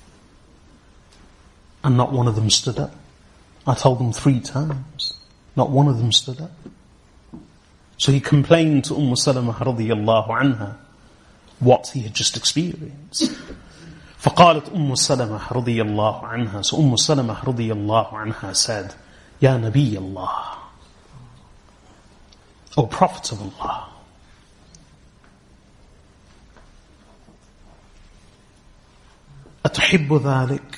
and not one of them stood up. I told them 3 times, not one of them stood up. So he complained to Salama radiyallahu anha what he had just experienced. فقالت سلمة رضي الله عنها, so Salama رضي الله عنها said, يا نبي الله, O Prophet of Allah, أتحب ذلك,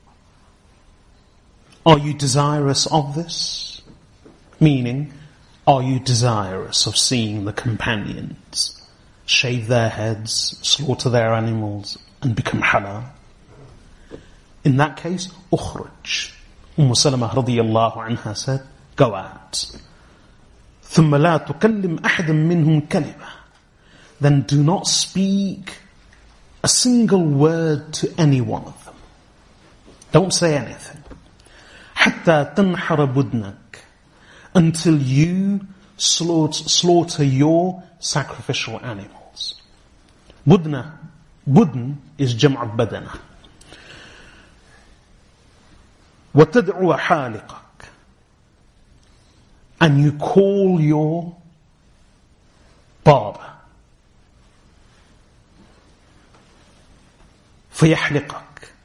are you desirous of this? Meaning, are you desirous of seeing the companions shave their heads, slaughter their animals, and become halal? In that case, أخرج. Salama radiyallahu anha said, go out. ثم لا تكلم أحدا منهم كلمة, then do not speak a single word to any one of them. Don't say anything. حتى تنحر بدنك, until you slaughter your sacrificial animals. Budn is jam'a badana. وتدعو حالقك, and you call your barber. فيحلقك,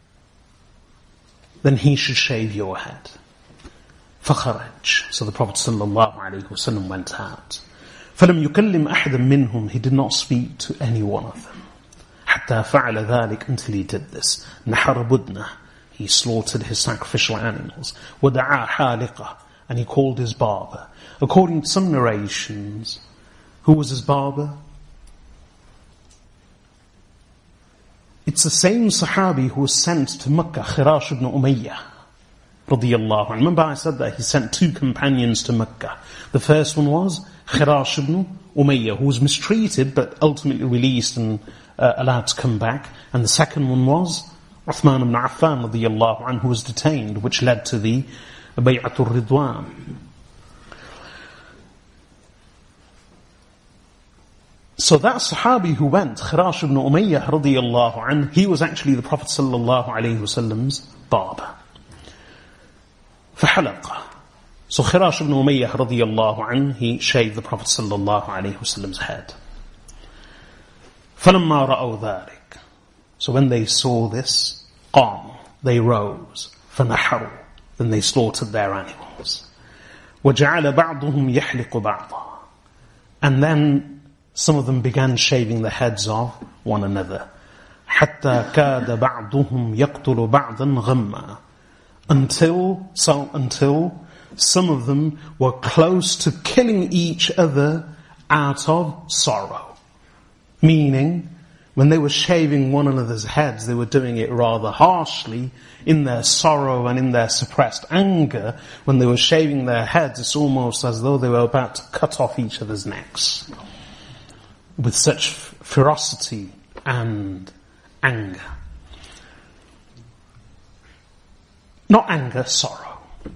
then he should shave your head. فخرج, so the Prophet sallallahu alaihi wasallam went out. فلم يكلم أحدا منهم, he did not speak to any one of them. حتى فعل ذلك, until he did this. نحر بدنه, he slaughtered his sacrificial animals. ودعا حالقه, and he called his barber. According to some narrations, who was his barber? It's the same Sahabi who was sent to Mecca, Khirash ibn Umayyah radiyallahu anhu. Remember I said that he sent 2 companions to Mecca. The first one was Khirash ibn Umayyah, who was mistreated but ultimately released and allowed to come back. And the second one was Uthman ibn Affan radiyallahu anhu, who was detained, which led to the Bay'atul Ridwan. So that Sahabi who went, Khirash ibn Umayyah radiyallahu anhu, he was actually the Prophet sallallahu alayhi wasallam's barber. فحلق. So Khirash ibn Umayyah radiyallahu anhu, he shaved the Prophet sallallahu alayhi wasallam's head. فَلَمَّا رَأَوْا ذَلِكَ. So when they saw this, قَامُوا, they rose. فَنَحَرُوا, then they slaughtered their animals. وَجَعَلَ بَعْضُهُمْ يَحْلِقُ بَعْضًا. And then some of them began shaving the heads of one another. حَتَّى كَادَ بَعْضُهُمْ يَقْتُلُ بَعْضًا غَمًّا. Until some of them were close to killing each other out of sorrow. Meaning, when they were shaving one another's heads, they were doing it rather harshly in their sorrow and in their suppressed anger. When they were shaving their heads, it's almost as though they were about to cut off each other's necks. With such ferocity and anger. Not anger, sorrow.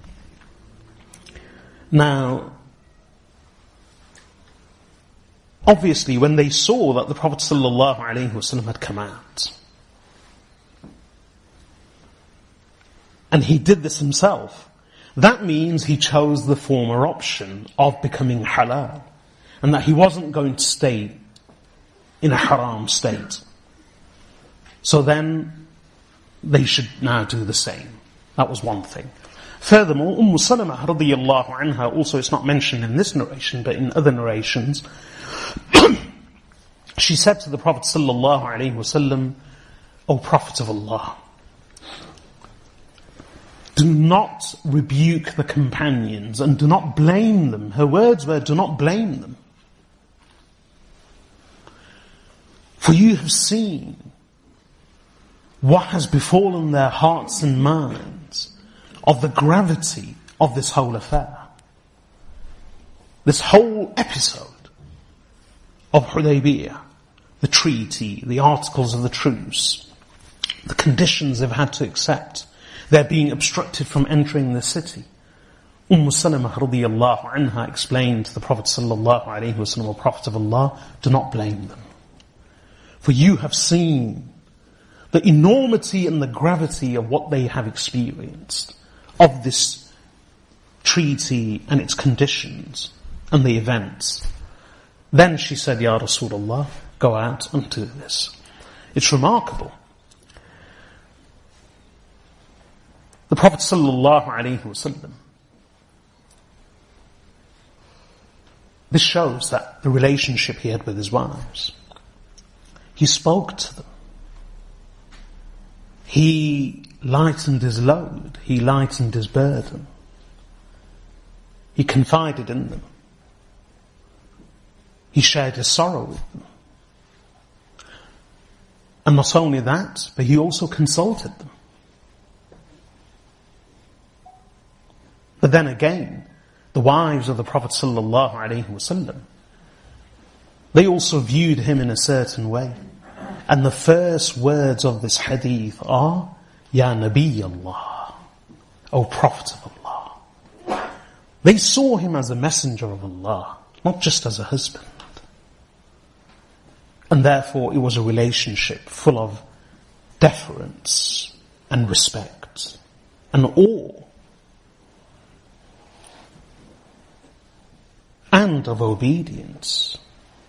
Now, obviously, when they saw that the Prophet ﷺ had come out, and he did this himself, that means he chose the former option of becoming halal, and that he wasn't going to stay in a haram state. So then, they should now do the same. That was one thing. Furthermore, Salama radiyallahu anha, also it's not mentioned in this narration, but in other narrations, she said to the Prophet sallallahu alaihi wasallam, O Prophet of Allah, do not rebuke the companions and do not blame them. Her words were, do not blame them. For you have seen what has befallen their hearts and minds of the gravity of this whole affair. This whole episode of Hudaybiyah, the treaty, the articles of the truce, the conditions they've had to accept, they're being obstructed from entering the city. Salama radiyallahu anha explained to the Prophet sallallahu alayhi wasallam, O Prophet of Allah, do not blame them. For you have seen the enormity and the gravity of what they have experienced, of this treaty and its conditions and the events. Then she said, Ya Rasulullah, go out and do this. It's remarkable. The Prophet sallallahu alaihi wasallam, this shows that the relationship he had with his wives. He spoke to them. He lightened his load. He lightened his burden. He confided in them. He shared his sorrow with them. And not only that, but he also consulted them. But then again, the wives of the Prophet sallallahu alaihi wasallam, they also viewed him in a certain way. And the first words of this hadith are, Ya Nabi Allah, O Prophet of Allah. They saw him as a messenger of Allah, not just as a husband. And therefore it was a relationship full of deference and respect and awe. And of obedience.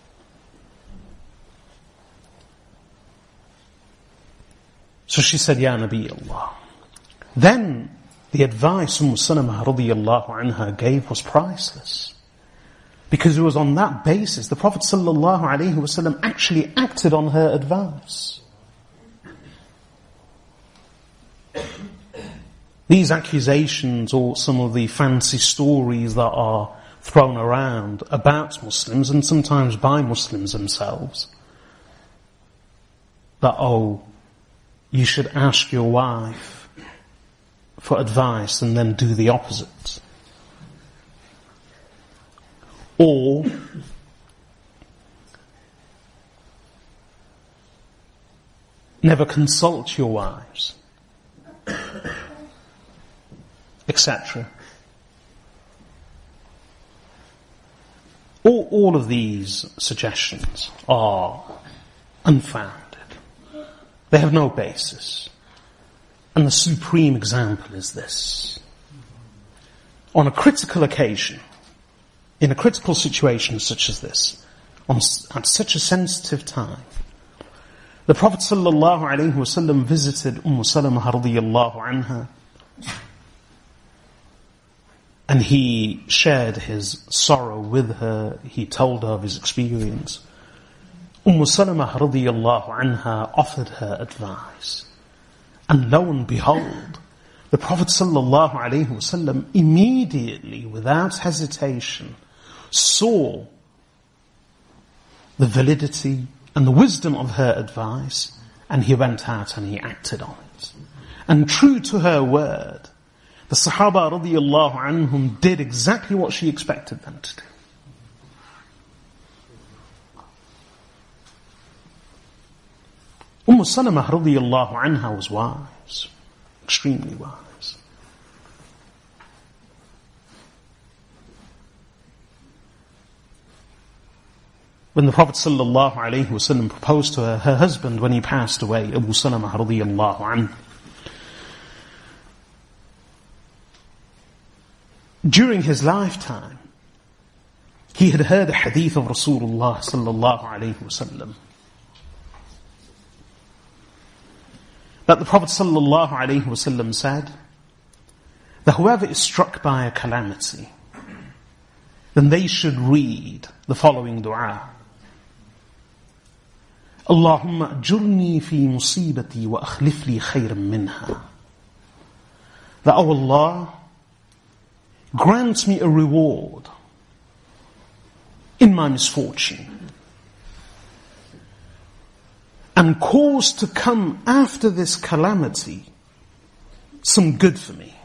So she said, Ya Nabi Allah. Then the advice Salama radiyallahu anha gave was priceless. Because it was on that basis the Prophet sallallahu alaihi wasallam actually acted on her advice. These accusations or some of the fancy stories that are thrown around about Muslims and sometimes by Muslims themselves, that, oh, you should ask your wife for advice and then do the opposite. Or never consult your wives, etc. All of these suggestions are unfounded. They have no basis. And the supreme example is this. On a critical occasion, in a critical situation such as this, at such a sensitive time, the Prophet ﷺ visited Salama radiyallahu anha, and he shared his sorrow with her. He told her of his experience. Salama radiyallahu anha offered her advice. And lo and behold, the Prophet ﷺ immediately, without hesitation, saw the validity and the wisdom of her advice, and he went out and he acted on it. And true to her word, the Sahaba radiyallahu anhum did exactly what she expected them to do. Salama radiyallahu anha was wise, extremely wise. When the Prophet ﷺ proposed to her husband when he passed away, Abu Salama radiyallahu anhu, during his lifetime, he had heard a hadith of Rasulullah sallallahu alayhi wasallam, that the Prophet sallallahu alayhi wasallam said that whoever is struck by a calamity, then they should read the following dua. Allahumma ajurni fi musibati wa akhlif li khayran minha. That, O Allah, grant me a reward in my misfortune, and cause to come after this calamity some good for me.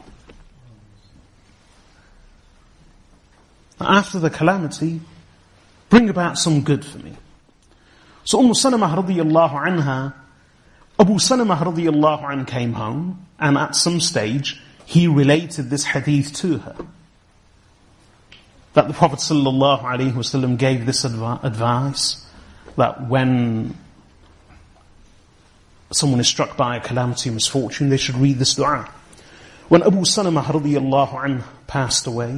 After the calamity, bring about some good for me. So Salama radiyallahu anha, Abu Salama radiyallahu anha came home, and at some stage he related this hadith to her, that the Prophet sallallahu alaihi wasallam gave this advice, that when someone is struck by a calamity, misfortune, they should read this dua. When Abu Salama radiyallahu anha passed away,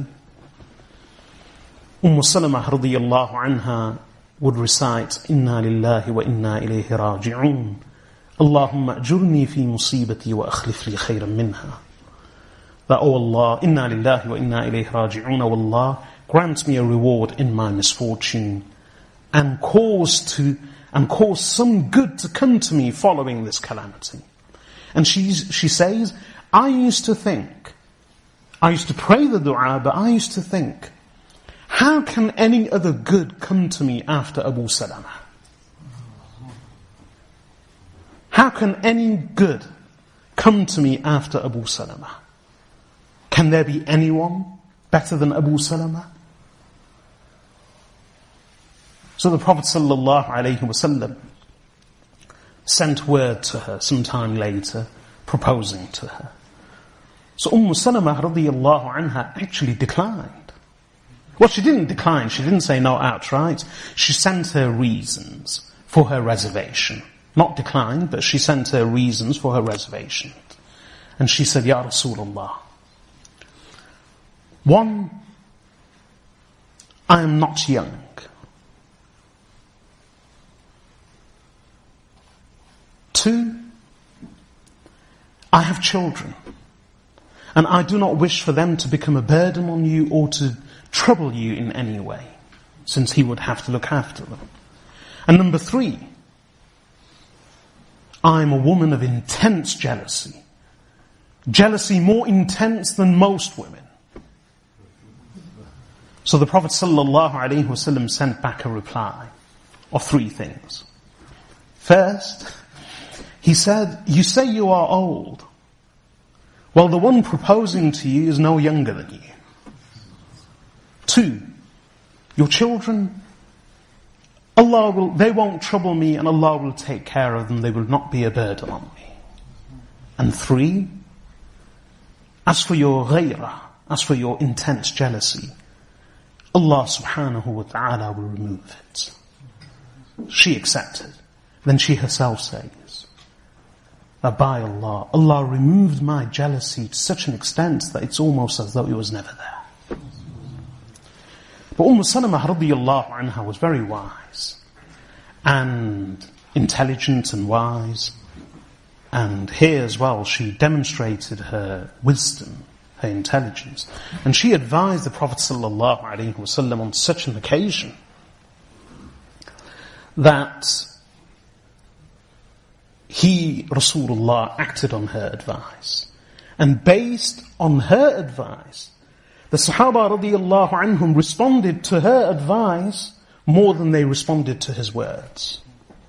Salama radiyallahu anha would recite, Inna lillahi wa inna ilayhi raji'un. Allahumma ajurni fi musibati wa akhlif li khayran minha. That, O Allah, Inna lillahi wa inna ilayhi raji'un. O Allah, grant me a reward in my misfortune, and cause some good to come to me following this calamity. And she says, I used to pray the dua, but I used to think, how can any other good come to me after Abu Salama? How can any good come to me after Abu Salama? Can there be anyone better than Abu Salama? So the Prophet ﷺ sent word to her sometime later, proposing to her. So Salama radiyallahu anha actually declined. Well, she didn't decline, she didn't say no outright. She sent her reasons for her reservation. Not declined, but she sent her reasons for her reservation. And she said, Ya Rasulullah, 1, I am not young. 2, I have children, and I do not wish for them to become a burden on you or to trouble you in any way, since he would have to look after them. And number 3, I am a woman of intense jealousy. Jealousy more intense than most women. So the Prophet ﷺ sent back a reply of 3 things. First, he said, you say you are old. Well, the one proposing to you is no younger than you. 2, your children, they won't trouble me, and Allah will take care of them. They will not be a burden on me. And 3, as for your ghayrah, as for your intense jealousy, Allah subhanahu wa ta'ala will remove it. She accepted. Then she herself says, that by Allah, Allah removed my jealousy to such an extent that it's almost as though it was never there. But Salama radiyallahu anha was very wise and intelligent and wise. And here as well, she demonstrated her wisdom, her intelligence. And she advised the Prophet sallallahu alaihi wasallam on such an occasion that he, Rasulullah, acted on her advice. And based on her advice, the Sahaba radiyallahu anhum responded to her advice more than they responded to his words.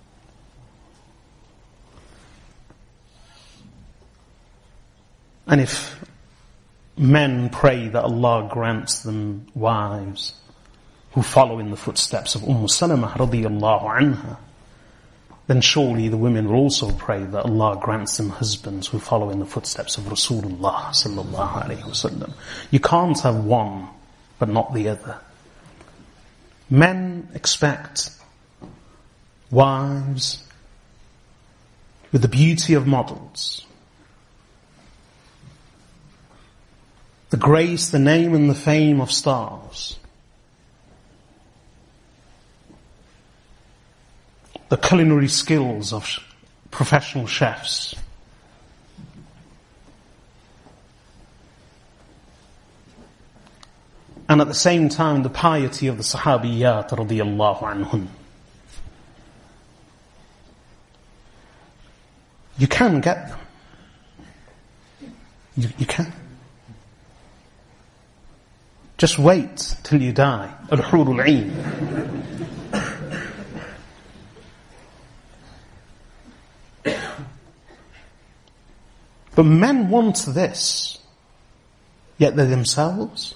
And if men pray that Allah grants them wives who follow in the footsteps of Salama radiyallahu anha, then surely the women will also pray that Allah grants them husbands who follow in the footsteps of Rasulullah sallallahu alaihi wasallam. You can't have one but not the other. Men expect wives with the beauty of models, the grace, the name and the fame of stars, the culinary skills of professional chefs, and at the same time the piety of the Sahabiyat radiyallahu anhun. You can get them. You can. Just wait till you die. Al-Hurul Ain. But men want this, yet they themselves,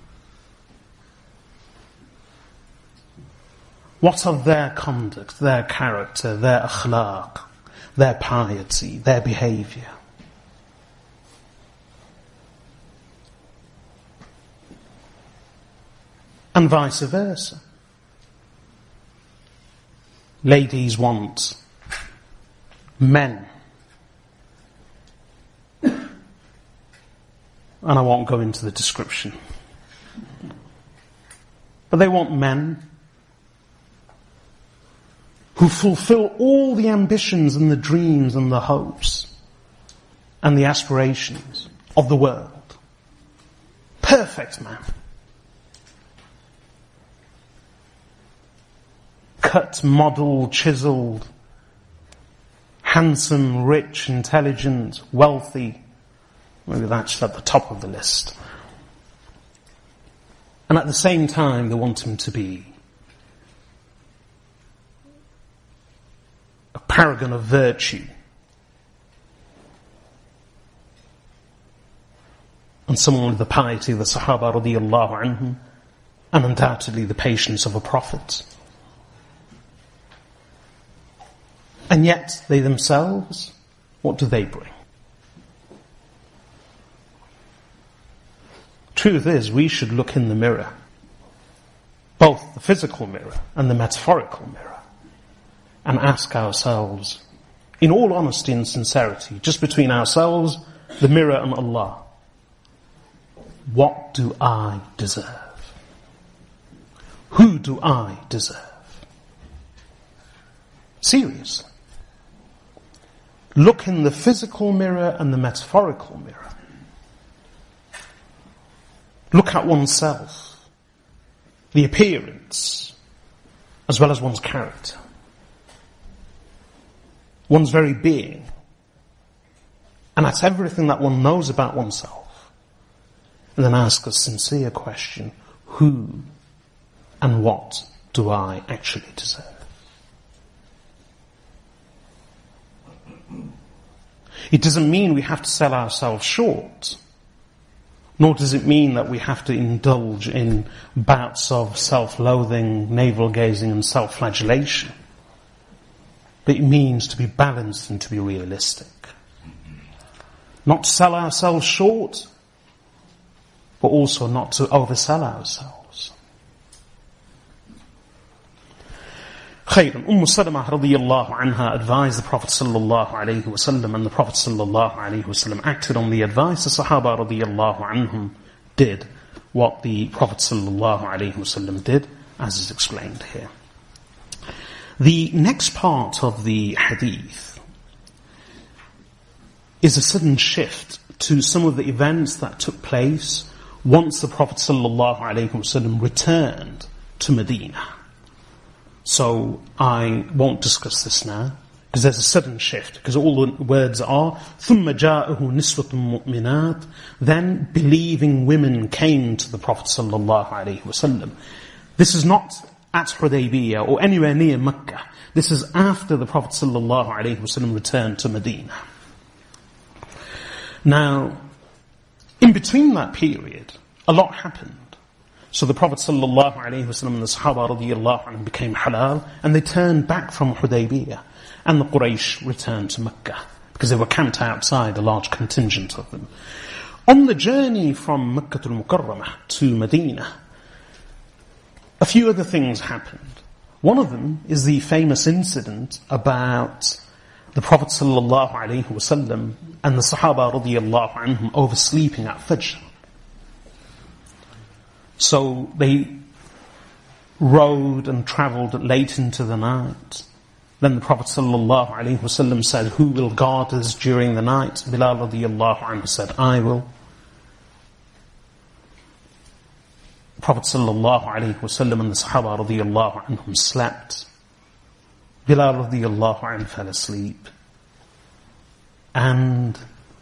what of their conduct, their character, their akhlaq, their piety, their behavior? And vice versa. Ladies want men. And I won't go into the description. But they want men who fulfill all the ambitions and the dreams and the hopes and the aspirations of the world. Perfect man. Cut, modelled, chiseled, handsome, rich, intelligent, wealthy. Maybe that's at the top of the list. And at the same time, they want him to be a paragon of virtue. And someone with the piety of the Sahaba radiyallahu anhum, and undoubtedly the patience of a prophet. And yet, they themselves, what do they bring? Truth is, we should look in the mirror, both the physical mirror and the metaphorical mirror, and ask ourselves, in all honesty and sincerity, just between ourselves, the mirror and Allah, what do I deserve? Who do I deserve? Seriously. Look in the physical mirror and the metaphorical mirror. Look at oneself, the appearance, as well as one's character, one's very being, and that's everything that one knows about oneself. And then ask a sincere question, who and what do I actually deserve? It doesn't mean we have to sell ourselves short. Nor does it mean that we have to indulge in bouts of self-loathing, navel-gazing and self-flagellation. But it means to be balanced and to be realistic. Not to sell ourselves short, but also not to oversell ourselves. خير. Salama radiyallahu anha advised the Prophet sallallahu alayhi wasallam, and the Prophet sallallahu alayhi wasallam acted on the advice. The Sahaba radiyallahu anhum did what the Prophet sallallahu alayhi wasallam did, as is explained here. The next part of the hadith is a sudden shift to some of the events that took place once the Prophet sallallahu alayhi wasallam returned to Medina. So I won't discuss this now, because there's a sudden shift, because all the words are ثُمَّ جَاءَهُ نِسْوَةٌ مُؤْمِنَاتٌ, then believing women came to the Prophet sallallahu alaihi wasallam. This is not at Hudaybiyah or anywhere near Mecca. This is after the Prophet sallallahu alaihi wasallam returned to Medina. Now, in between that period, a lot happened. So the Prophet sallallahu alaihi wasallam and the Sahaba radiyallahu anhum became halal, and they turned back from Hudaybiyah, and the Quraysh returned to Mecca, because they were camped outside, a large contingent of them. On the journey from Makkah al-Mukarramah to Medina, a few other things happened. One of them is the famous incident about the Prophet sallallahu alaihi wasallam and the Sahaba radiyallahu anhum oversleeping at Fajr. So they rode and travelled late into the night. Then the Prophet sallallahu alaihi wasallam said, "Who will guard us during the night?" Bilal radiyallahu anhu said, "I will." The Prophet sallallahu alaihi wasallam and the Sahaba radiyallahu anhum slept. Bilal radiyallahu anhu fell asleep. And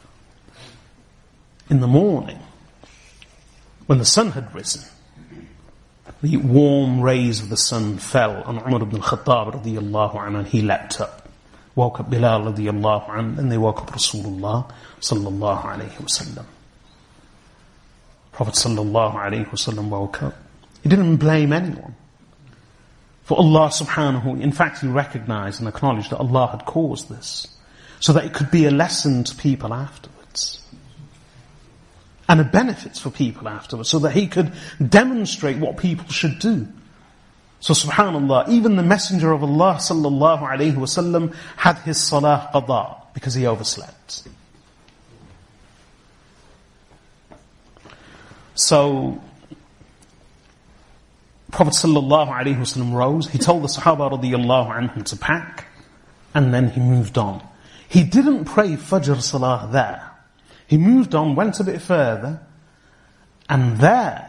in the morning, when the sun had risen, the warm rays of the sun fell on Umar ibn al-Khattab radiyallahu anhu, and he leapt up, woke up Bilal radiyallahu anhu, and they woke up Rasulullah sallallahu alayhi wasallam. Prophet sallallahu alayhi wasallam woke up. He didn't blame anyone. For Allah subhanahu, in fact he recognized and acknowledged that Allah had caused this, so that it could be a lesson to people afterwards. And a benefit for people afterwards, so that he could demonstrate what people should do. So subhanallah, even the Messenger of Allah sallallahu alayhi wasallam had his salah qada, because he overslept. So, Prophet sallallahu alayhi wasallam rose, he told the Sahaba radiyallahu anhum to pack, and then he moved on. He didn't pray Fajr salah there. He moved on, went a bit further, and there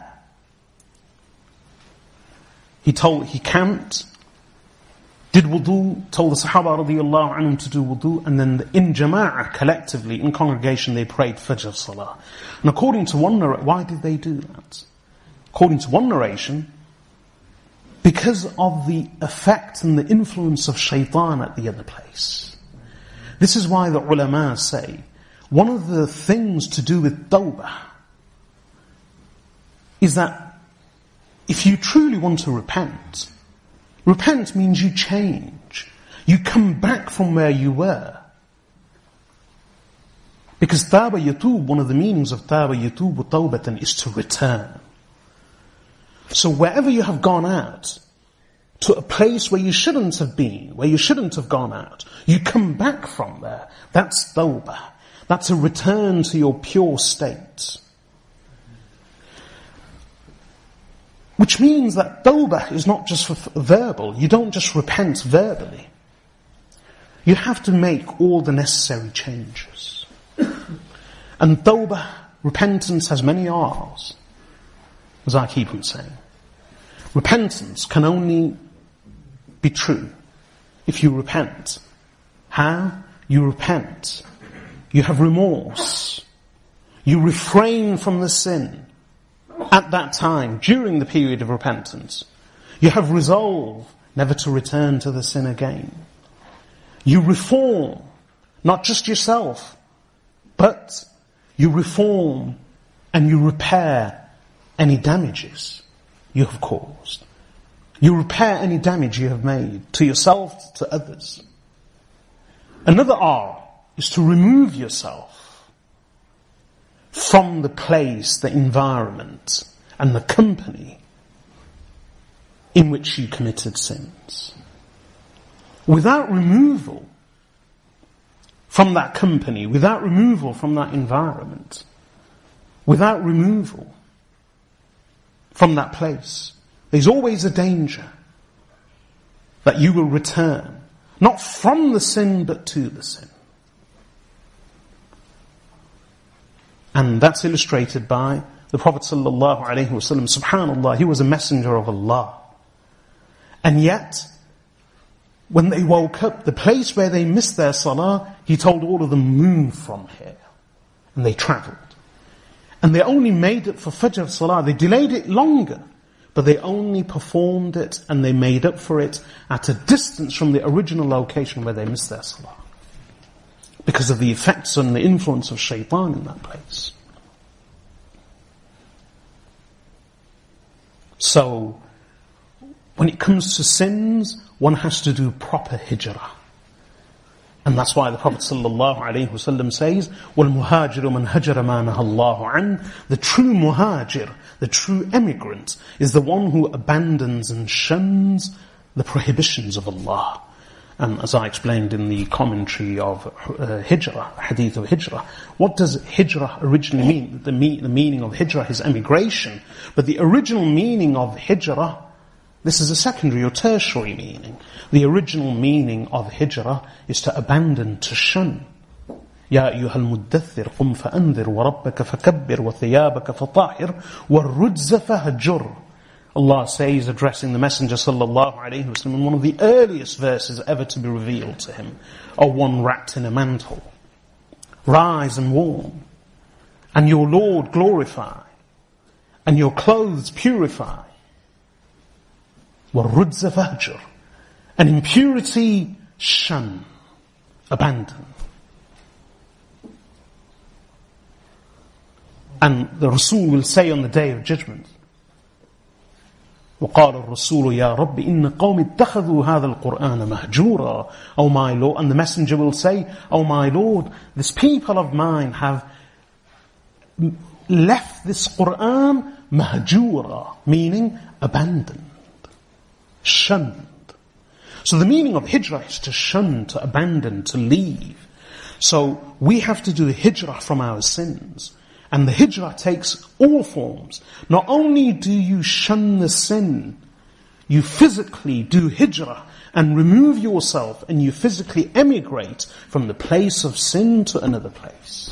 he camped, did wudu, told the Sahaba radiyallahu anhum to do wudu, and then in jama'ah, collectively, in congregation, they prayed Fajr salah. And according to one narration, why did they do that? According to one narration, because of the effect and the influence of shaitan at the other place. This is why the ulama say, one of the things to do with tawbah is that if you truly want to repent, repent means you change. You come back from where you were. Because taba yatub, one of the meanings of taba yatubu tawbatan is to return. So wherever you have gone out, to a place where you shouldn't have been, where you shouldn't have gone out, you come back from there. That's tawbah. That's a return to your pure state. Which means that tawbah is not just verbal. You don't just repent verbally. You have to make all the necessary changes. And tawbah, repentance, has many R's, as I keep on saying. Repentance can only be true if you repent. How? You repent. You have remorse. You refrain from the sin at that time, during the period of repentance. You have resolve never to return to the sin again. You reform, not just yourself, but you reform and you repair any damages you have caused. You repair any damage you have made to yourself, to others. Another R is to remove yourself from the place, the environment, and the company in which you committed sins. without removal from that company, without removal from that environment, without removal from that place, there's always a danger that you will return, not from the sin, but to the sin. And that's illustrated by the Prophet sallallahu alaihi wasallam. Subhanallah, he was a messenger of Allah. And yet, when they woke up, the place where they missed their salah, he told all of them, move from here. And they travelled. And they only made it for Fajr salah. They delayed it longer, but they only performed it and they made up for it at a distance from the original location where they missed their salah, because of the effects and the influence of shaitan in that place. So, when it comes to sins, one has to do proper hijrah. And that's why the Prophet ﷺ says, وَالْمُهَاجِرُ مَنْ هَجَرَ مَا نَهَى اللَّهُ عَنْهُ. The true muhajir, the true emigrant, is the one who abandons and shuns the prohibitions of Allah. And as I explained in the commentary of hijrah, hadith of hijrah, what does hijrah originally mean? The meaning of hijrah is emigration. But the original meaning of hijrah, this is a secondary or tertiary meaning. The original meaning of hijrah is to abandon, to shun. يَا أَيُّهَا الْمُدَّثِّرْ قُمْ فَأَنذِرْ وَرَبَّكَ فَكَبِّرْ وَثِيَابَكَ فَطَهِّرْ وَالرُّجْزَ فَهْجُرْ. Allah says, addressing the Messenger sallallahu alaihi wasallam, in one of the earliest verses ever to be revealed to him, O one wrapped in a mantle, rise and warm, and your Lord glorify, and your clothes purify. وَالرُّجْزَ فَهْجُرْ. And impurity shun, abandon. And the Rasul will say on the Day of Judgment, وَقَالَ الرَّسُولُ يَا رَبِّ إِنَّ قَوْمِ اتَّخَذُوا هَذَا الْقُرْآنَ مَهْجُورًا. O my Lord, and the Messenger will say, O my Lord, this people of mine have left this Qur'an mahjura, meaning abandoned, shunned. So the meaning of hijrah is to shun, to abandon, to leave. So we have to do hijrah from our sins. And the hijrah takes all forms. Not only do you shun the sin, you physically do hijrah and remove yourself, and you physically emigrate from the place of sin to another place.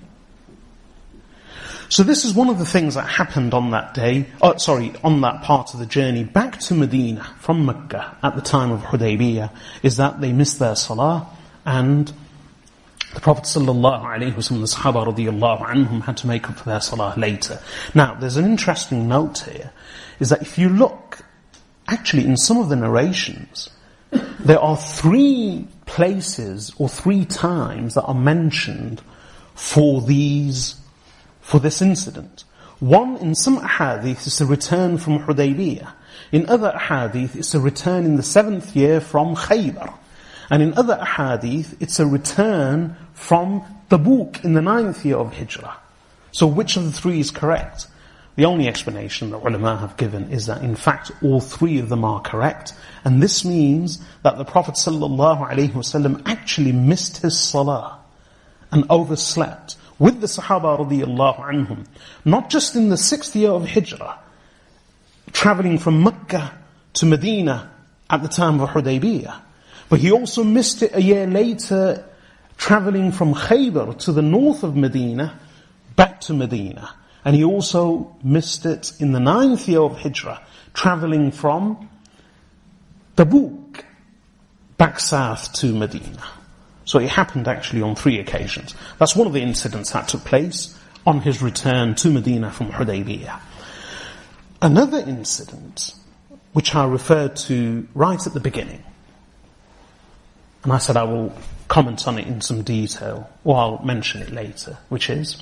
So this is one of the things that happened on that day, on that part of the journey back to Medina from Mecca at the time of Hudaybiyah, is that they missed their salah, and the Prophet sallallahu alaihi wasallam, the Sahaba radiyallahu anhum, had to make up for their salah later. Now, there's an interesting note here, is that if you look, actually in some of the narrations, there are 3 places or 3 times that are mentioned for this incident. One, in some ahadith, is a return from Hudaybiyah. In other ahadith, it's a return in the 7th year from Khaybar. And in other ahadith, it's a return from Tabuk in the 9th year of Hijrah. So which of the 3 is correct? The only explanation that ulama have given is that in fact all 3 of them are correct. And this means that the Prophet ﷺ actually missed his salah and overslept with the Sahaba radiyallahu anhum. Not just in the 6th year of Hijrah, travelling from Mecca to Medina at the time of Hudaybiyah, but he also missed it a year later, travelling from Khaybar to the north of Medina, back to Medina. And he also missed it in the 9th year of Hijrah, travelling from Tabuk back south to Medina. So it happened actually on 3 occasions. That's one of the incidents that took place on his return to Medina from Hudaybiyah. Another incident, which I referred to right at the beginning, and I said I will comment on it in some detail, or I'll mention it later, which is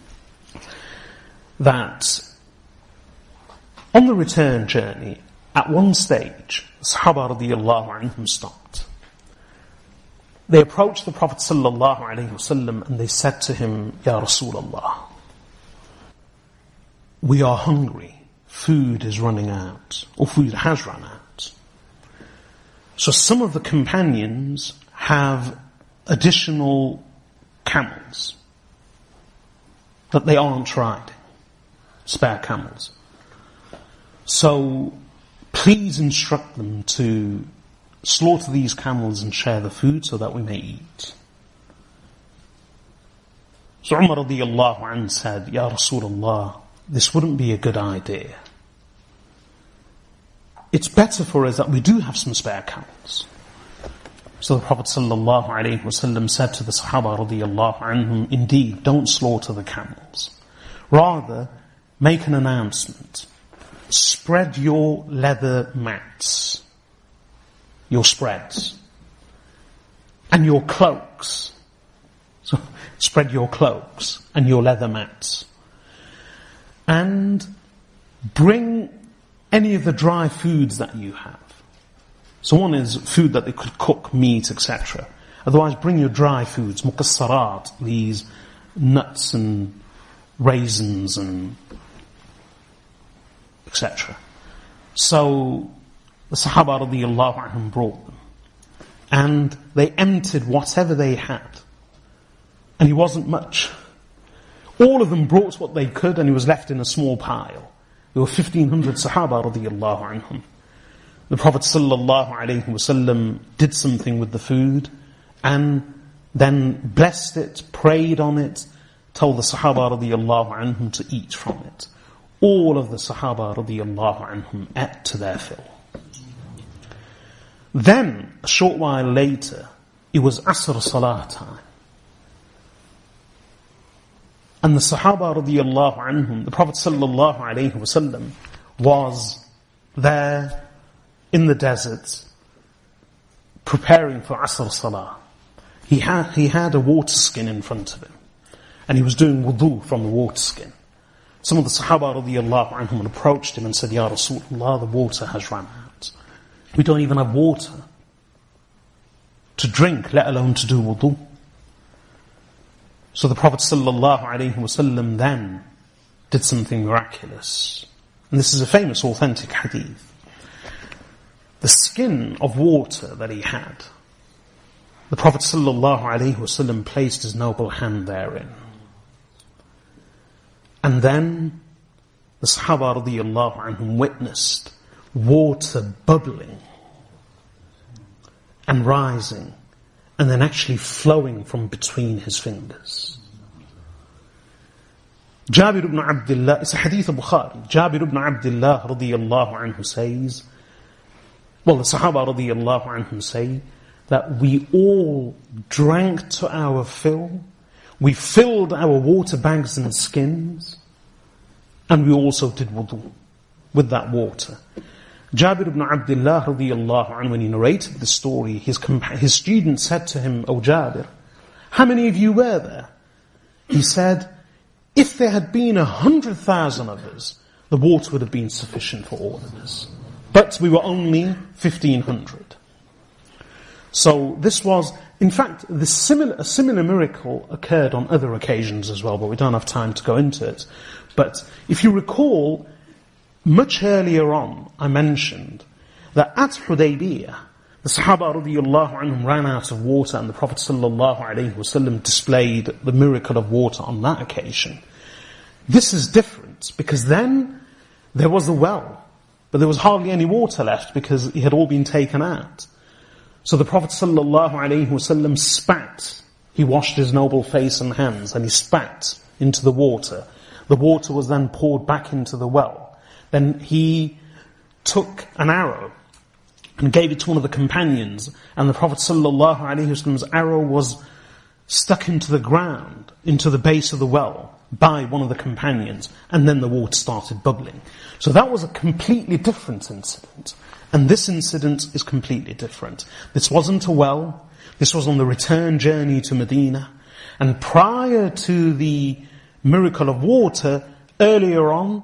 that on the return journey, at one stage, the Sahaba radiyallahu anhum stopped. They approached the Prophet sallallahu alaihi wasallam and they said to him, Ya Rasulullah, we are hungry, food is running out, or food has run out. So some of the companions have additional camels that they aren't riding, spare camels. So please instruct them to slaughter these camels and share the food so that we may eat. So Umar radiyallahu anhu said, Ya Rasulullah, this wouldn't be a good idea. It's better for us that we do have some spare camels. So the Prophet sallallahu alaihi wasallam said to the Sahaba radiyallahu anhum, indeed, don't slaughter the camels. Rather, make an announcement. Spread your leather mats, your spreads, and your cloaks. So spread your cloaks and your leather mats. And bring any of the dry foods that you have. So one is food that they could cook, meat, etc. Otherwise, bring your dry foods, mukassarat, these nuts and raisins and etc. So the Sahaba radiyallahu anhum brought them. And they emptied whatever they had. And it wasn't much. All of them brought what they could, and it was left in a small pile. There were 1,500 Sahaba radiyallahu anhum. The Prophet sallallahu alayhi wasallam did something with the food, and then blessed it, prayed on it, told the Sahaba radiyallahu anhum to eat from it. All of the Sahaba radiyallahu anhum ate to their fill. Then, a short while later, it was Asr Salah time. And the Sahaba radiyallahu anhum, the Prophet sallallahu alayhi wasallam, was there in the desert preparing for Asr Salah. He had a water skin in front of him, and he was doing wudu from the water skin. Some of the Sahaba radiyallahu anhum approached him and said, Ya Rasulullah, the water has run out. We don't even have water to drink, let alone to do wudu. So the Prophet ﷺ then did something miraculous. And this is a famous, authentic hadith. The skin of water that he had, the Prophet ﷺ placed his noble hand therein. And then the Sahaba radiyallahu anhum witnessed water bubbling and rising, and then actually flowing from between his fingers. Jabir ibn Abdullah, it's a hadith of Bukhari. Jabir ibn Abdullah radiyallahu anhu says, well, the Sahaba radiyallahu anhum say that we all drank to our fill, we filled our water bags and skins, and we also did wudu with that water. Jabir ibn Abdullah radiyallahu anhu, when he narrated the story, his student said to him, O Jabir, how many of you were there? He said, if there had been 100,000 of us, the water would have been sufficient for all of us. But we were only 1,500. So this was, in fact, a similar miracle occurred on other occasions as well, but we don't have time to go into it. But if you recall, much earlier on, I mentioned that at Hudaybiyah, the Sahaba radiyallahu anhum ran out of water, and the Prophet sallallahu alaihi wasallam displayed the miracle of water on that occasion. This is different, because then there was a well, but there was hardly any water left because it had all been taken out. So the Prophet sallallahu alaihi wasallam spat. He washed his noble face and hands, and he spat into the water. The water was then poured back into the well. Then he took an arrow and gave it to one of the companions, and the Prophet sallallahu alaihi wasallam's arrow was stuck into the ground, into the base of the well, by one of the companions, and then the water started bubbling. So that was a completely different incident. And this incident is completely different. This wasn't a well, this was on the return journey to Medina, and prior to the miracle of water, earlier on,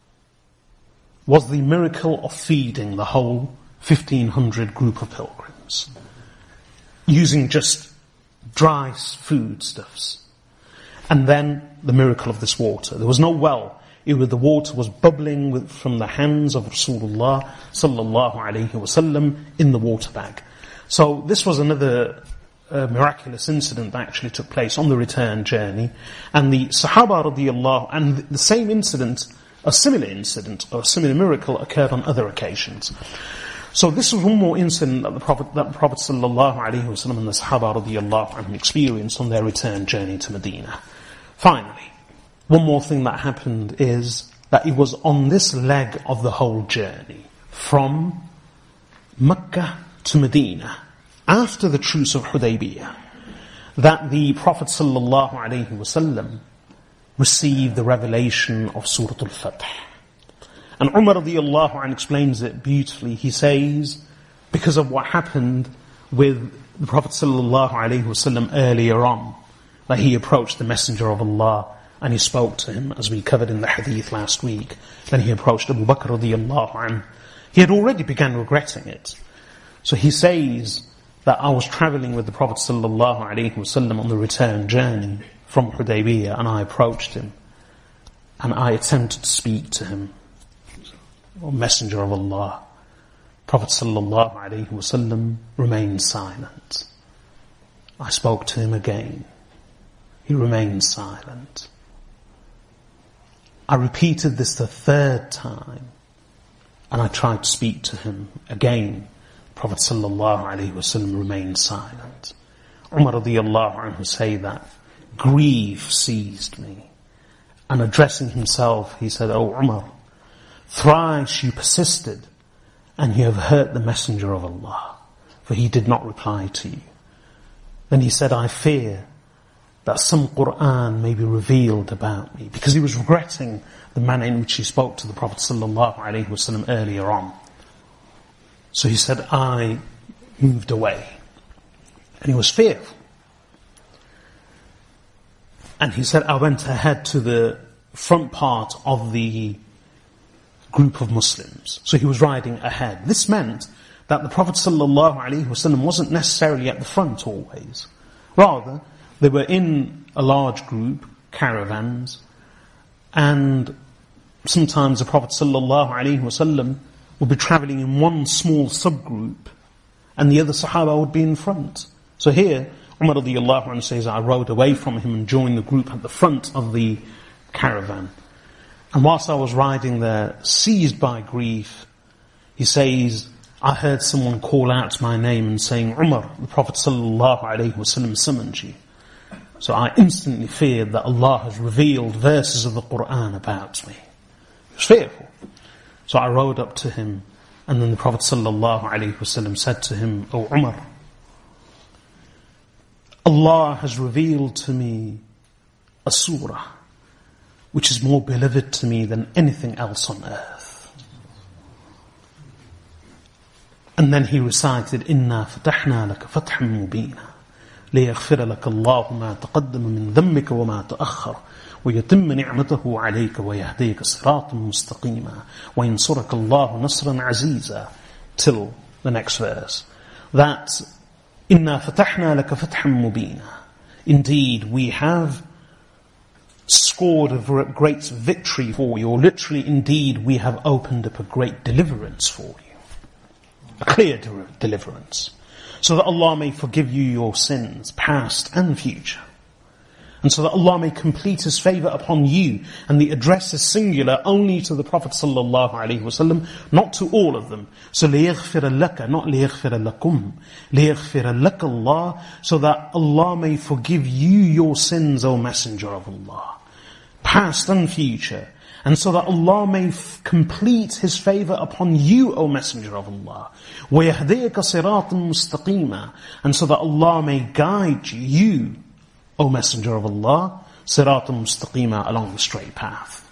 was the miracle of feeding the whole 1,500 group of pilgrims, using just dry foodstuffs. And then the miracle of this water. There was no well. The water was bubbling from the hands of Rasulullah sallallahu alayhi wasallam in the water bag. So this was another miraculous incident that actually took place on the return journey. And the Sahaba radiyallahu, and the same incident, a similar incident, or a similar miracle occurred on other occasions. So this was one more incident that the Prophet sallallahu alaihi wasallam and the Sahaba radiyallahu anhum experienced on their return journey to Medina. Finally, one more thing that happened is that it was on this leg of the whole journey, from Mecca to Medina, after the truce of Hudaybiyah, that the Prophet sallallahu alaihi wasallam received the revelation of Surah Al-Fath. And Umar radiyallahu anhu explains it beautifully. He says, because of what happened with the Prophet sallallahu alaihi wasallam earlier on, that he approached the Messenger of Allah and he spoke to him, as we covered in the hadith last week. Then he approached Abu Bakr radiyallahu anhu. He had already begun regretting it. So he says that I was travelling with the Prophet sallallahu alaihi wasallam on the return journey from Hudaybiyah, and I approached him and I attempted to speak to him. O Messenger of Allah, Prophet sallallahu alaihi wasallam remained silent. I spoke to him again. He remained silent. I repeated this the third time, and I tried to speak to him again. Prophet sallallahu alaihi wasallam remained silent. Umar radiyallahu anhu say that grief seized me, and addressing himself, he said, "O Umar, thrice you persisted, and you have hurt the Messenger of Allah, for he did not reply to you." Then he said, "I fear that some Qur'an may be revealed about me," because he was regretting the manner in which he spoke to the Prophet sallallahu alaihi wasallam earlier on. So he said, I moved away, and he was fearful. And he said, I went ahead to the front part of the group of Muslims. So he was riding ahead. This meant that the Prophet ﷺ wasn't necessarily at the front always. Rather, they were in a large group, caravans, and sometimes the Prophet ﷺ would be travelling in one small subgroup, and the other Sahaba would be in front. So here, Umar radiyallahu anhu says, I rode away from him and joined the group at the front of the caravan. And whilst I was riding there, seized by grief, he says, I heard someone call out my name and saying, Umar, the Prophet sallallahu alaihi wasallam summoned you. So I instantly feared that Allah has revealed verses of the Qur'an about me. He was fearful. So I rode up to him, and then the Prophet sallallahu alaihi wasallam said to him, O Umar, Allah has revealed to me a surah which is more beloved to me than anything else on earth. And then he recited, Inna fatahna laka fatham mubina liyaghfira laka Allahu ma taqaddama min dhammika wa ma ta'akhkhar wa yutimma ni'matahu alayka wa yahdika siratan mustaqima wa yansuraka Allahu nasran aziza, till the next verse. That Inna fatahna laka fatham mubina, indeed we have scored a great victory for you, or literally, indeed, we have opened up a great deliverance for you. A clear deliverance. So that Allah may forgive you your sins, past and future. And so that Allah may complete His favour upon you. And the address is singular only to the Prophet sallallahu alaihi wasallam, not to all of them. So لِيَغْفِرَ لَكَ, not لِيَغْفِرَ لَكُمْ. لِيَغْفِرَ لَكَ Allah, so that Allah may forgive you your sins, O Messenger of Allah, past and future. And so that Allah may complete His favour upon you, O Messenger of Allah. وَيَهْدِيكَ صِرَاطًا مُسْتَقِيمًا, and so that Allah may guide you, O Messenger of Allah, صِرَاطًا مُسْتَقِيمًا, along the straight path.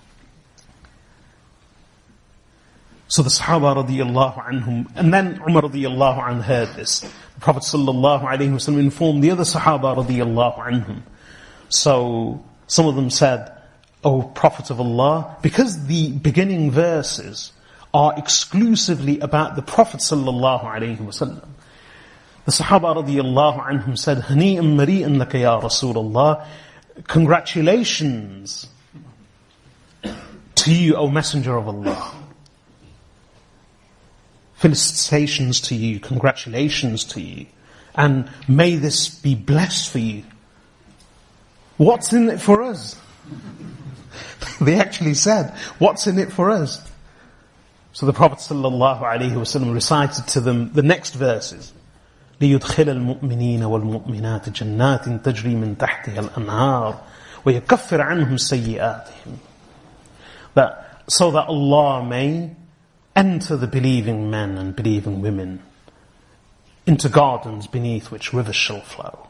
So the Sahaba radiyallahu anhum, and then Umar radiyallahu anhu heard this. The Prophet sallallahu alayhi wa sallam informed the other Sahaba radiyallahu anhum. So some of them said, O Prophet of Allah, because the beginning verses are exclusively about the Prophet sallallahu alayhi wa sallam, the Sahaba radiyallahu anhum said, Hani'an mari'an laka ya Rasulullah, congratulations to you, O Messenger of Allah. Felicitations to you, congratulations to you, and may this be blessed for you. What's in it for us? They actually said, what's in it for us? So the Prophet ﷺ recited to them the next verses. لِيُدْخِلَ الْمُؤْمِنِينَ وَالْمُؤْمِنَاتِ جَنَّاتٍ تَجْرِي مِنْ تَحْتِهَا الْأَنْهَارُ وَيَكَفِّرْ عَنْهُمْ سَيِّئَاتِهِمْ. So that Allah may enter the believing men and believing women into gardens beneath which rivers shall flow.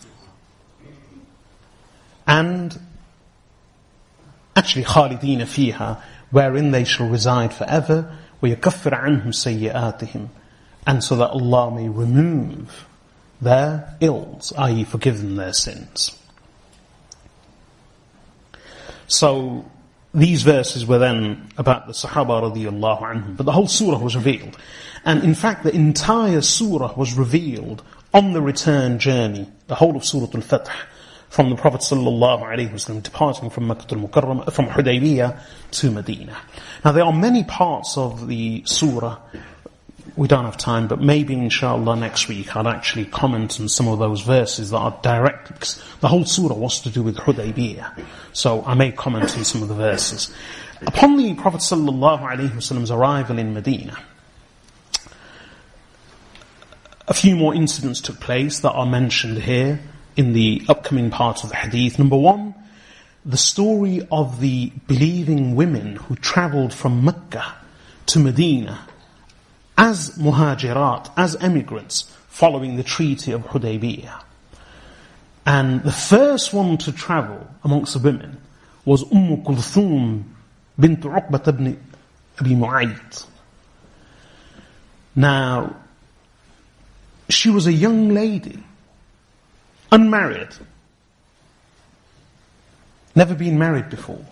And actually خَالِدِينَ فِيهَا, wherein they shall reside forever, وَيَكَفِّرْ عَنْهُمْ سَيِّئَاتِهِمْ, and so that Allah may remove their ills, i.e. forgive them their sins. So these verses were then about the Sahaba radiyallahu anhum, but the whole surah was revealed. And in fact, the entire surah was revealed on the return journey, the whole of Surah Al-Fath, from the Prophet sallallahu alaihi wasallam departing from Makkah al-Mukarramah, from Hudaybiyah to Medina. Now there are many parts of the surah, we don't have time, but maybe inshallah next week I'll actually comment on some of those verses that are direct, because the whole surah was to do with Hudaybiyah. So I may comment on some of the verses. Upon the Prophet sallallahu alaihi wasallam's arrival in Medina, a few more incidents took place that are mentioned here in the upcoming part of the hadith. Number one, the story of the believing women who travelled from Mecca to Medina as muhajirat, as emigrants, following the treaty of Hudaybiyah. And the first one to travel amongst the women was Kulthum bint Uqbat ibn Abi Mu'ayt. Now, she was a young lady, unmarried, never been married before.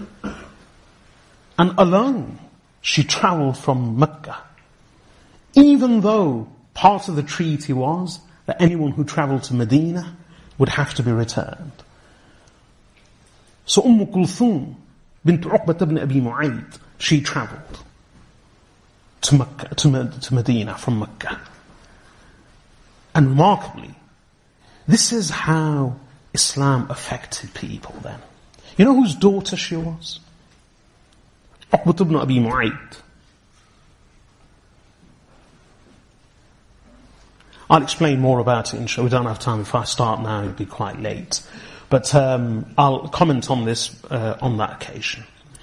And alone, she travelled from Mecca, even though part of the treaty was that anyone who travelled to Medina would have to be returned. So Kulthum bint Uqbat ibn Abi Mu'ayt, she travelled to Mecca, to Medina from Mecca. And remarkably, this is how Islam affected people then. You know whose daughter she was? Uqbat ibn Abi Mu'ayt. I'll explain more about it, inshallah. We don't have time. If I start now, it'll be quite late. But I'll comment on this on that occasion.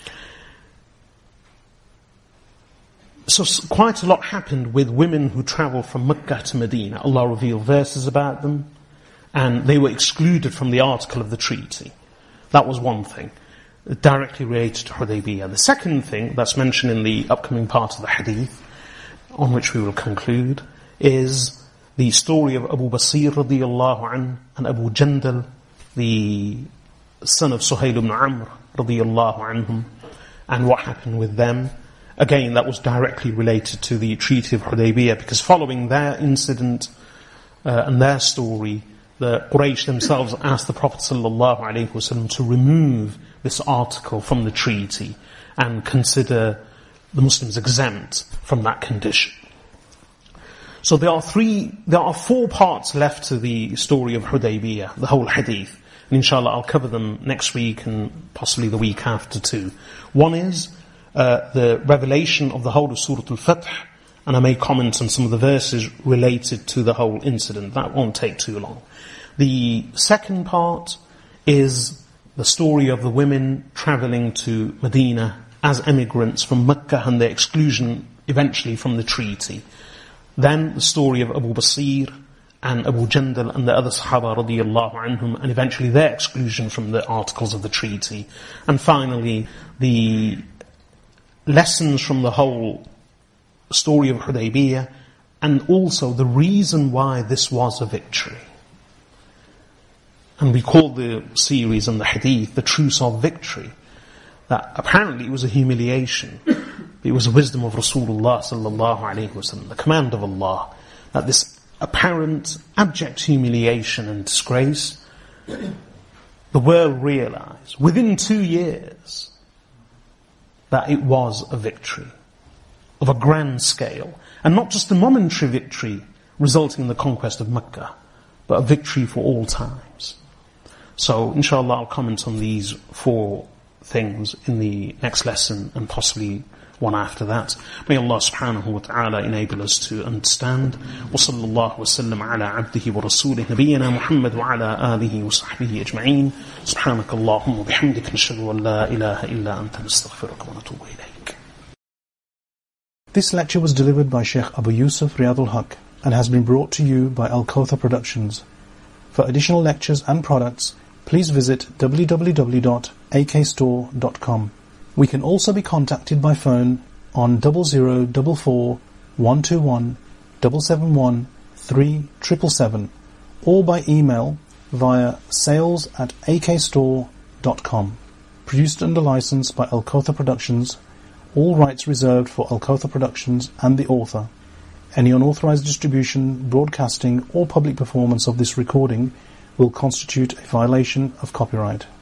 So quite a lot happened with women who travelled from Mecca to Medina. Allah revealed verses about them, and they were excluded from the article of the treaty. That was one thing, directly related to Hudaybiyah. The second thing that's mentioned in the upcoming part of the hadith, on which we will conclude, is the story of Abu Basir radiyallahu anhu and Abu Jandal, the son of Suhayl ibn Amr radiyallahu anhum, and what happened with them. Again, that was directly related to the Treaty of Hudaybiyah, because following their incident and their story, the Quraysh themselves asked the Prophet ﷺ to remove this article from the treaty and consider the Muslims exempt from that condition. So there are 4 parts left to the story of Hudaybiyah, the whole hadith. And inshallah I'll cover them next week and possibly the week after too. One is the revelation of the whole of Surah Al-Fath, and I may comment on some of the verses related to the whole incident. That won't take too long. The second part is the story of the women travelling to Medina as emigrants from Mecca and their exclusion eventually from the treaty. Then the story of Abu Basir and Abu Jandal and the other Sahaba radiyallahu anhum, and eventually their exclusion from the articles of the treaty. And finally, the lessons from the whole story of Hudaybiyah, and also the reason why this was a victory. And we call the series and the hadith the truce of victory. That apparently it was a humiliation. It was the wisdom of Rasulullah sallallahu alaihi wasallam, the command of Allah, that this apparent abject humiliation and disgrace, the world realized within 2 years that it was a victory of a grand scale, and not just a momentary victory resulting in the conquest of Mecca, but a victory for all times. So, inshallah, I'll comment on these 4 things in the next lesson, and possibly one after that. May Allah subhanahu wa ta'ala enable us to understand. Wa sallallahu wa sallam ala abdihi wa rasulih nabiyyina Muhammad wa ala alihi wa sahbihi ajma'een. Subhanakallahumma bihamdika nashhadu an la ilaha illa anta nastaghfiruka wa natubu ilayk. This lecture was delivered by Sheikh Abu Yusuf Riyadul Haq and has been brought to you by Al-Kawthar Productions. For additional lectures and products, please visit www.akstore.com. We can also be contacted by phone on 0044 121 771 3777 or by email via sales@akstore.com. Produced under license by Al-Kawthar Productions. All rights reserved for Al-Kawthar Productions and the author. Any unauthorized distribution, broadcasting or public performance of this recording will constitute a violation of copyright.